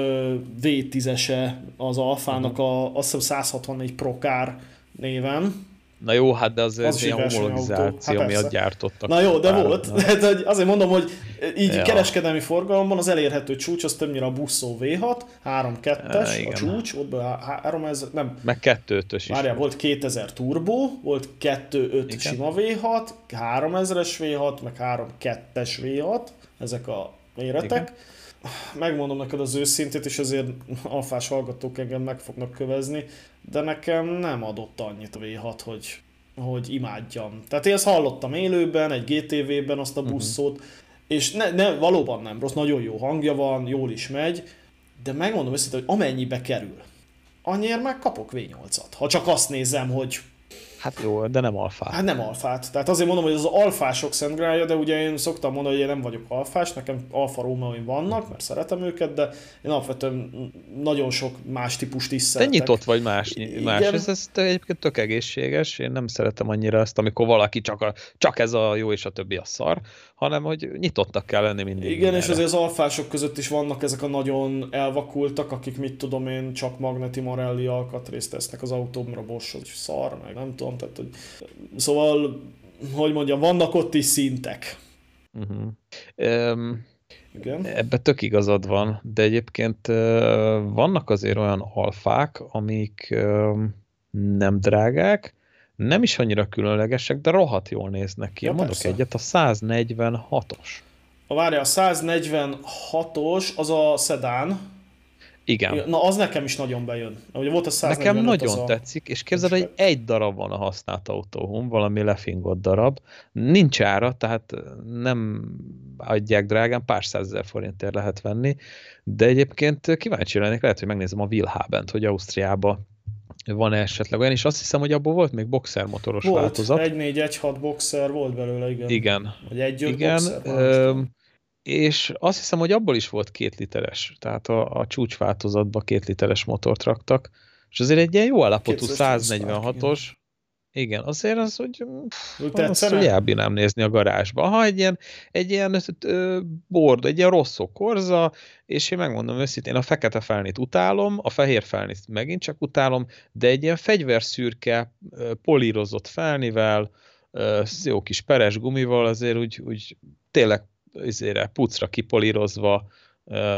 vé tízese az Alfának, a, azt hiszem száz hatvannégy Procar néven. Na jó, hát de az, az ilyen homologizáció hát miatt gyártottak. Na jó, de volt. De azért mondom, hogy így ja. Kereskedelmi forgalomban az elérhető csúcs az többnyire a Busso vé hat, három kettes e, a csúcs, ott be háromezer, nem. Meg kettő ötös is. Várjál, volt kétezer turbo, volt kettő öt sima vé hat, háromezres vé hat, meg három kettes vé hat, ezek a méretek. Igen. Megmondom neked az őszintét, és azért alfás hallgatók engem meg fognak kövezni, de nekem nem adott annyit a vé hat, hogy, hogy imádjam. Tehát én ezt hallottam élőben, egy gé té vé-ben azt a buszót, uh-huh. és ne, ne, valóban nem rossz, nagyon jó hangja van, jól is megy, de megmondom őszintén, hogy amennyibe kerül, annyiért meg kapok vé nyolcat. Ha csak azt nézem, hogy hát jó, de nem alfát. Hát nem alfát. Tehát azért mondom, hogy az alfások szent grálja, de ugye én szoktam mondani, hogy én nem vagyok alfás, nekem Alfa Romeóim vannak, mert szeretem őket, de én alapvetően nagyon sok más típust is szeretek. Te nyitott vagy más. más. Ez, ez egyébként tök egészséges, én nem szeretem annyira ezt, amikor valaki csak, a, csak ez a jó és a többi a szar, hanem hogy nyitottnak kell lenni mindig. Igen, és azért az alfások között is vannak ezek a nagyon elvakultak, akik mit tudom én, csak Magneti Marelli alkatrészt tesznek az autómra, Bosch, hogy szar, meg nem tudom. Tehát, hogy... Szóval, hogy mondjam, vannak ott is szintek. Uh-huh. Um, Igen? Ebben tök igazad van, de egyébként uh, vannak azért olyan alfák, amik uh, nem drágák, nem is annyira különlegesek, de rohadt jól néznek ki. Ja, mondok persze. Egyet, a száznegyvenhatos. A várja, a száznegyvenhatos az a szedán. Igen. Na, az nekem is nagyon bejön. Ugye volt a száznegyvenöt, nekem nagyon a... tetszik, és képzeld, hogy egy darab van a használt autóhon, valami lefingott darab. Nincs ára, tehát nem adják drágán, pár százezer forintért lehet venni, de egyébként kíváncsi lennék, lehet, hogy megnézem a Willhabent, hogy Ausztriában van esetleg olyan, és azt hiszem, hogy abból volt még boxer motoros volt, változat. egy négy egy hat boxer volt belőle, igen. Igen. Vagy egy igen. boxer, Ö, és azt hiszem, hogy abból is volt két literes, tehát a, a csúcsváltozatba két literes motort raktak, és azért egy ilyen jó állapotú száznegyvenhatos, igen, azért az, hogy azt, hogy elbírnám nézni a garázsba. Ha egy ilyen, egy ilyen bord, egy ilyen Rosso Corsa, és én megmondom őszintén, a fekete felnit utálom, a fehér felnit megint csak utálom, de egy ilyen fegyverszürke, polírozott felnivel, jó kis peres gumival azért úgy, úgy tényleg azért pucra kipolírozva,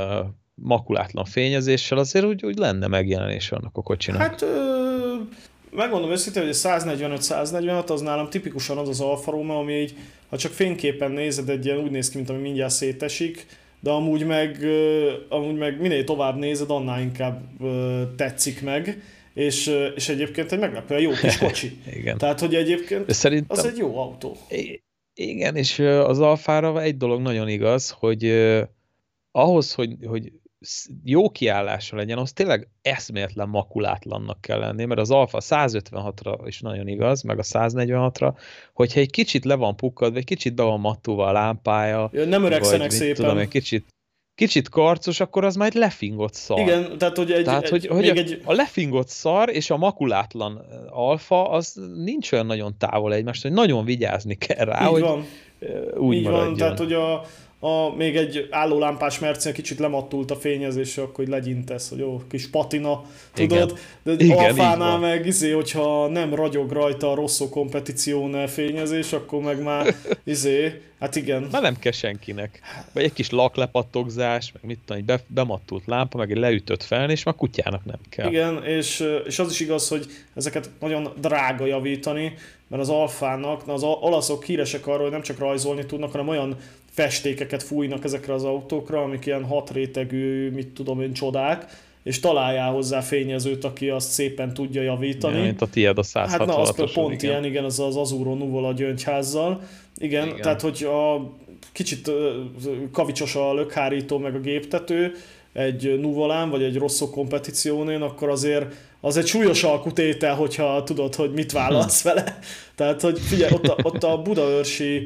makulátlan fényezéssel, azért úgy, úgy lenne megjelenés annak a kocsinak. Hát ö, megmondom őszintén, hogy a száznegyvenöt száznegyvenhat az nálam tipikusan az az Alfa Romeo, ami így, ha csak fényképen nézed, egy ilyen úgy néz ki, mint ami mindjárt szétesik, de amúgy meg, amúgy meg minél tovább nézed, annál inkább tetszik meg, és, és egyébként egy meglepően jó kis kocsi. Igen. Tehát, hogy egyébként szerintem, az egy jó autó. Igen, és az Alfára egy dolog nagyon igaz, hogy eh, ahhoz, hogy, hogy jó kiállása legyen, az tényleg eszméletlen makulátlannak kell lenni, mert az Alfa százötvenhatra is nagyon igaz, meg a száznegyvenhatra, hogyha egy kicsit le van pukkadva, egy kicsit be van mattulva a lámpája, ja, nem öregszenek vagy, szépen. Tudom, egy kicsit, kicsit karcos, akkor az már egy lefingott szar. Igen, tehát hogy, egy, tehát, egy, hogy, hogy a, egy... a lefingott szar és a makulátlan Alfa, az nincs olyan nagyon távol egymást, hogy nagyon vigyázni kell rá, így hogy van. úgy így maradjon. van, tehát hogy a A, még egy állólámpás Mercén kicsit lemattult a fényezés, akkor legyintesz, hogy jó, kis patina, tudod? Igen. De Igen, Alfánál meg izé, hogyha nem ragyog rajta a Rosso Competizione fényezés, akkor meg már izé, hát igen. Már nem kell senkinek. Vagy egy kis laklepattogzás, meg mit tudom, egy be, bemattult lámpa, meg egy leütött fel, és már kutyának nem kell. Igen, és, és az is igaz, hogy ezeket nagyon drága javítani, mert az Alfának, az olaszok híresek arról, hogy nem csak rajzolni tudnak, hanem olyan festékeket fújnak ezekre az autókra, amik ilyen hat rétegű, mit tudom én, csodák, és találjál hozzá fényezőt, aki azt szépen tudja javítani. Ja, mint a tiéd a száz hatvanas. Hát na, az pont igen. ilyen, igen, az az Azzurro Nuvola gyöngyházzal. Igen, igen, tehát hogy a kicsit kavicsos a lökhárító meg a géptető egy Nuvolán, vagy egy Rosso Competizione-n, akkor azért az egy súlyos alkutétel, hogyha tudod, hogy mit válasz vele. Tehát, hogy figyelj, ott a, ott a budaörsi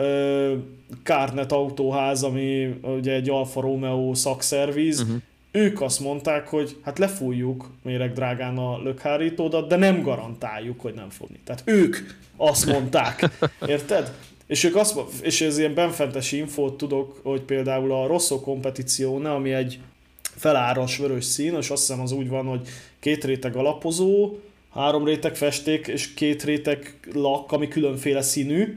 Kárnet autóház, ami ugye egy Alfa Romeo szakszerviz, uh-huh. ők azt mondták, hogy hát lefújjuk méregdrágán a lökhárítódat, de nem garantáljuk, hogy nem fogni. Tehát ők azt mondták, érted? És ők azt, és ez ilyen benfentes infót tudok, hogy például a Rosso Competizione, ami egy feláras vörös szín, és azt hiszem az úgy van, hogy két réteg alapozó, három réteg festék, és két réteg lak, ami különféle színű,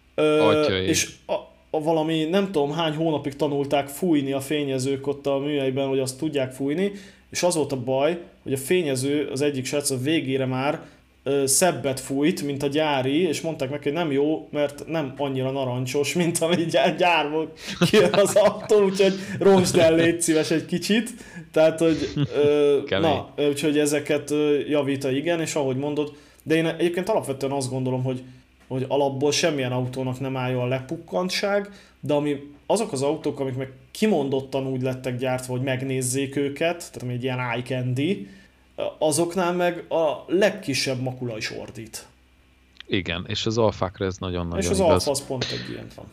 Ö, és a, a valami nem tudom hány hónapig tanulták fújni a fényezők ott a műhelyben, hogy azt tudják fújni, és az volt a baj, hogy a fényező az egyik srác a végére már ö, szebbet fújt, mint a gyári, és mondták neki, hogy nem jó, mert nem annyira narancsos, mint ami gyár, gyárból kijön az autó, úgyhogy roncsd el, légy szíves egy kicsit. Tehát, hogy ö, na, úgyhogy ezeket ö, javít, igen, és ahogy mondod, de én egyébként alapvetően azt gondolom, hogy hogy alapból semmilyen autónak nem álljon a lepukkantság, de ami azok az autók, amik meg kimondottan úgy lettek gyártva, hogy megnézzék őket, tehát ami egy ilyen eye candy, azoknál meg a legkisebb makula is ordít. Igen, és az Alfákra ez nagyon-nagyon igaz. És az Alfa az pont egy ilyen van.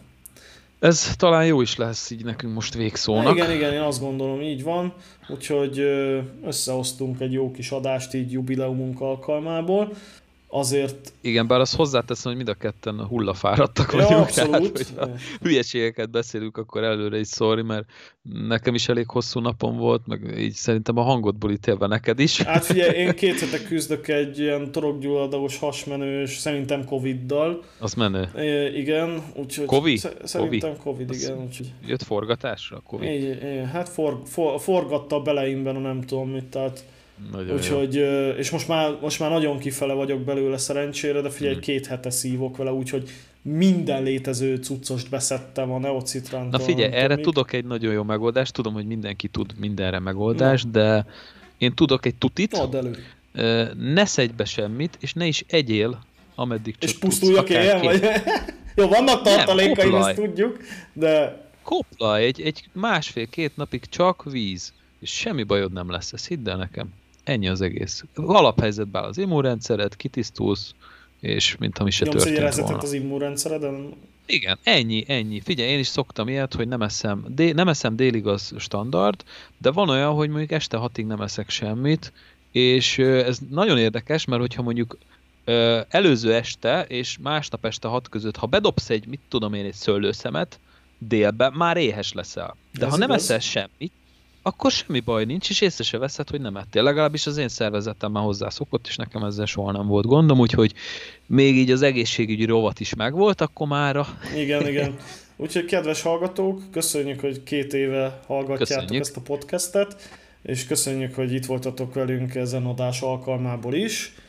Ez talán jó is lesz így nekünk most végszónak. Na, igen, igen, én azt gondolom, így van. Úgyhogy összehoztunk egy jó kis adást így jubileumunk alkalmából. Azért... Igen, bár azt hozzáteszem, hogy mind a ketten hullafáradtak ja, vagyunk. Abszolút. Tehát, hogyha hülyeségeket beszélünk, akkor előre is sorry, mert nekem is elég hosszú napom volt, meg így szerintem a hangodból ítélve neked is. Hát figyelj, én két hete küzdök egy ilyen torokgyulladagos, hasmenős, szerintem Coviddal. Az menő. É, igen, úgyhogy... Covid? Sz- szerintem Covid, az igen. Úgyhogy... Jött forgatásra a Covid? É, é, hát for, for, forgatta a beleimben, a nem tudom mit, tehát... Nagyon úgyhogy, jó. És most már, most már nagyon kifele vagyok belőle szerencsére, de figyelj, hmm. két hete szívok vele, úgyhogy minden létező cuccost beszedtem a Neocitrántól. Na figyelj, erre mit. tudok egy nagyon jó megoldást, tudom, hogy mindenki tud mindenre megoldást, Na. de én tudok egy tutit, Add elő. Ne szedj be semmit, és ne is egyél, ameddig csak és pusztuljak éljen, vagy? Jó, vannak tartalékaim, ezt tudjuk, de... Koplalj, egy, egy másfél-két napig csak víz, és semmi bajod nem lesz, ezt hidd el nekem. Ennyi az egész. Alaphelyzetben áll az immunrendszered, kitisztulsz, és mintha mi se Nyomsz történt volna. az immunrendszereden? Igen, ennyi, ennyi. Figyelj, én is szoktam ilyet, hogy nem eszem, dé, nem eszem délig az standard, de van olyan, hogy mondjuk este hatig nem eszek semmit, és ez nagyon érdekes, mert hogyha mondjuk előző este és másnap este hat között, ha bedobsz egy, mit tudom én, egy szőlőszemet délbe, már éhes leszel. De ez ha nem igaz? Eszel semmit, akkor semmi baj nincs, és észre se veszed, hogy nem ettél. Legalábbis az én szervezetem már hozzászokott, és nekem ezzel soha nem volt gondom, úgyhogy még így az egészségügyi rovat is megvolt, akkor mára. Igen, igen. Úgyhogy kedves hallgatók, köszönjük, hogy két éve hallgatjátok köszönjük. Ezt a podcastet, és köszönjük, hogy itt voltatok velünk ezen adás alkalmából is.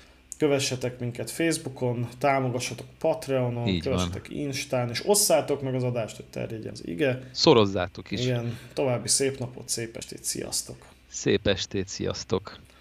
kövessetek minket Facebookon, támogassatok Patreonon, így kövessetek van. Instán, és osszátok meg az adást, hogy terjedjen az ige. Szorozzátok is. Igen, további szép napot, szép estét, sziasztok! Szép estét, sziasztok!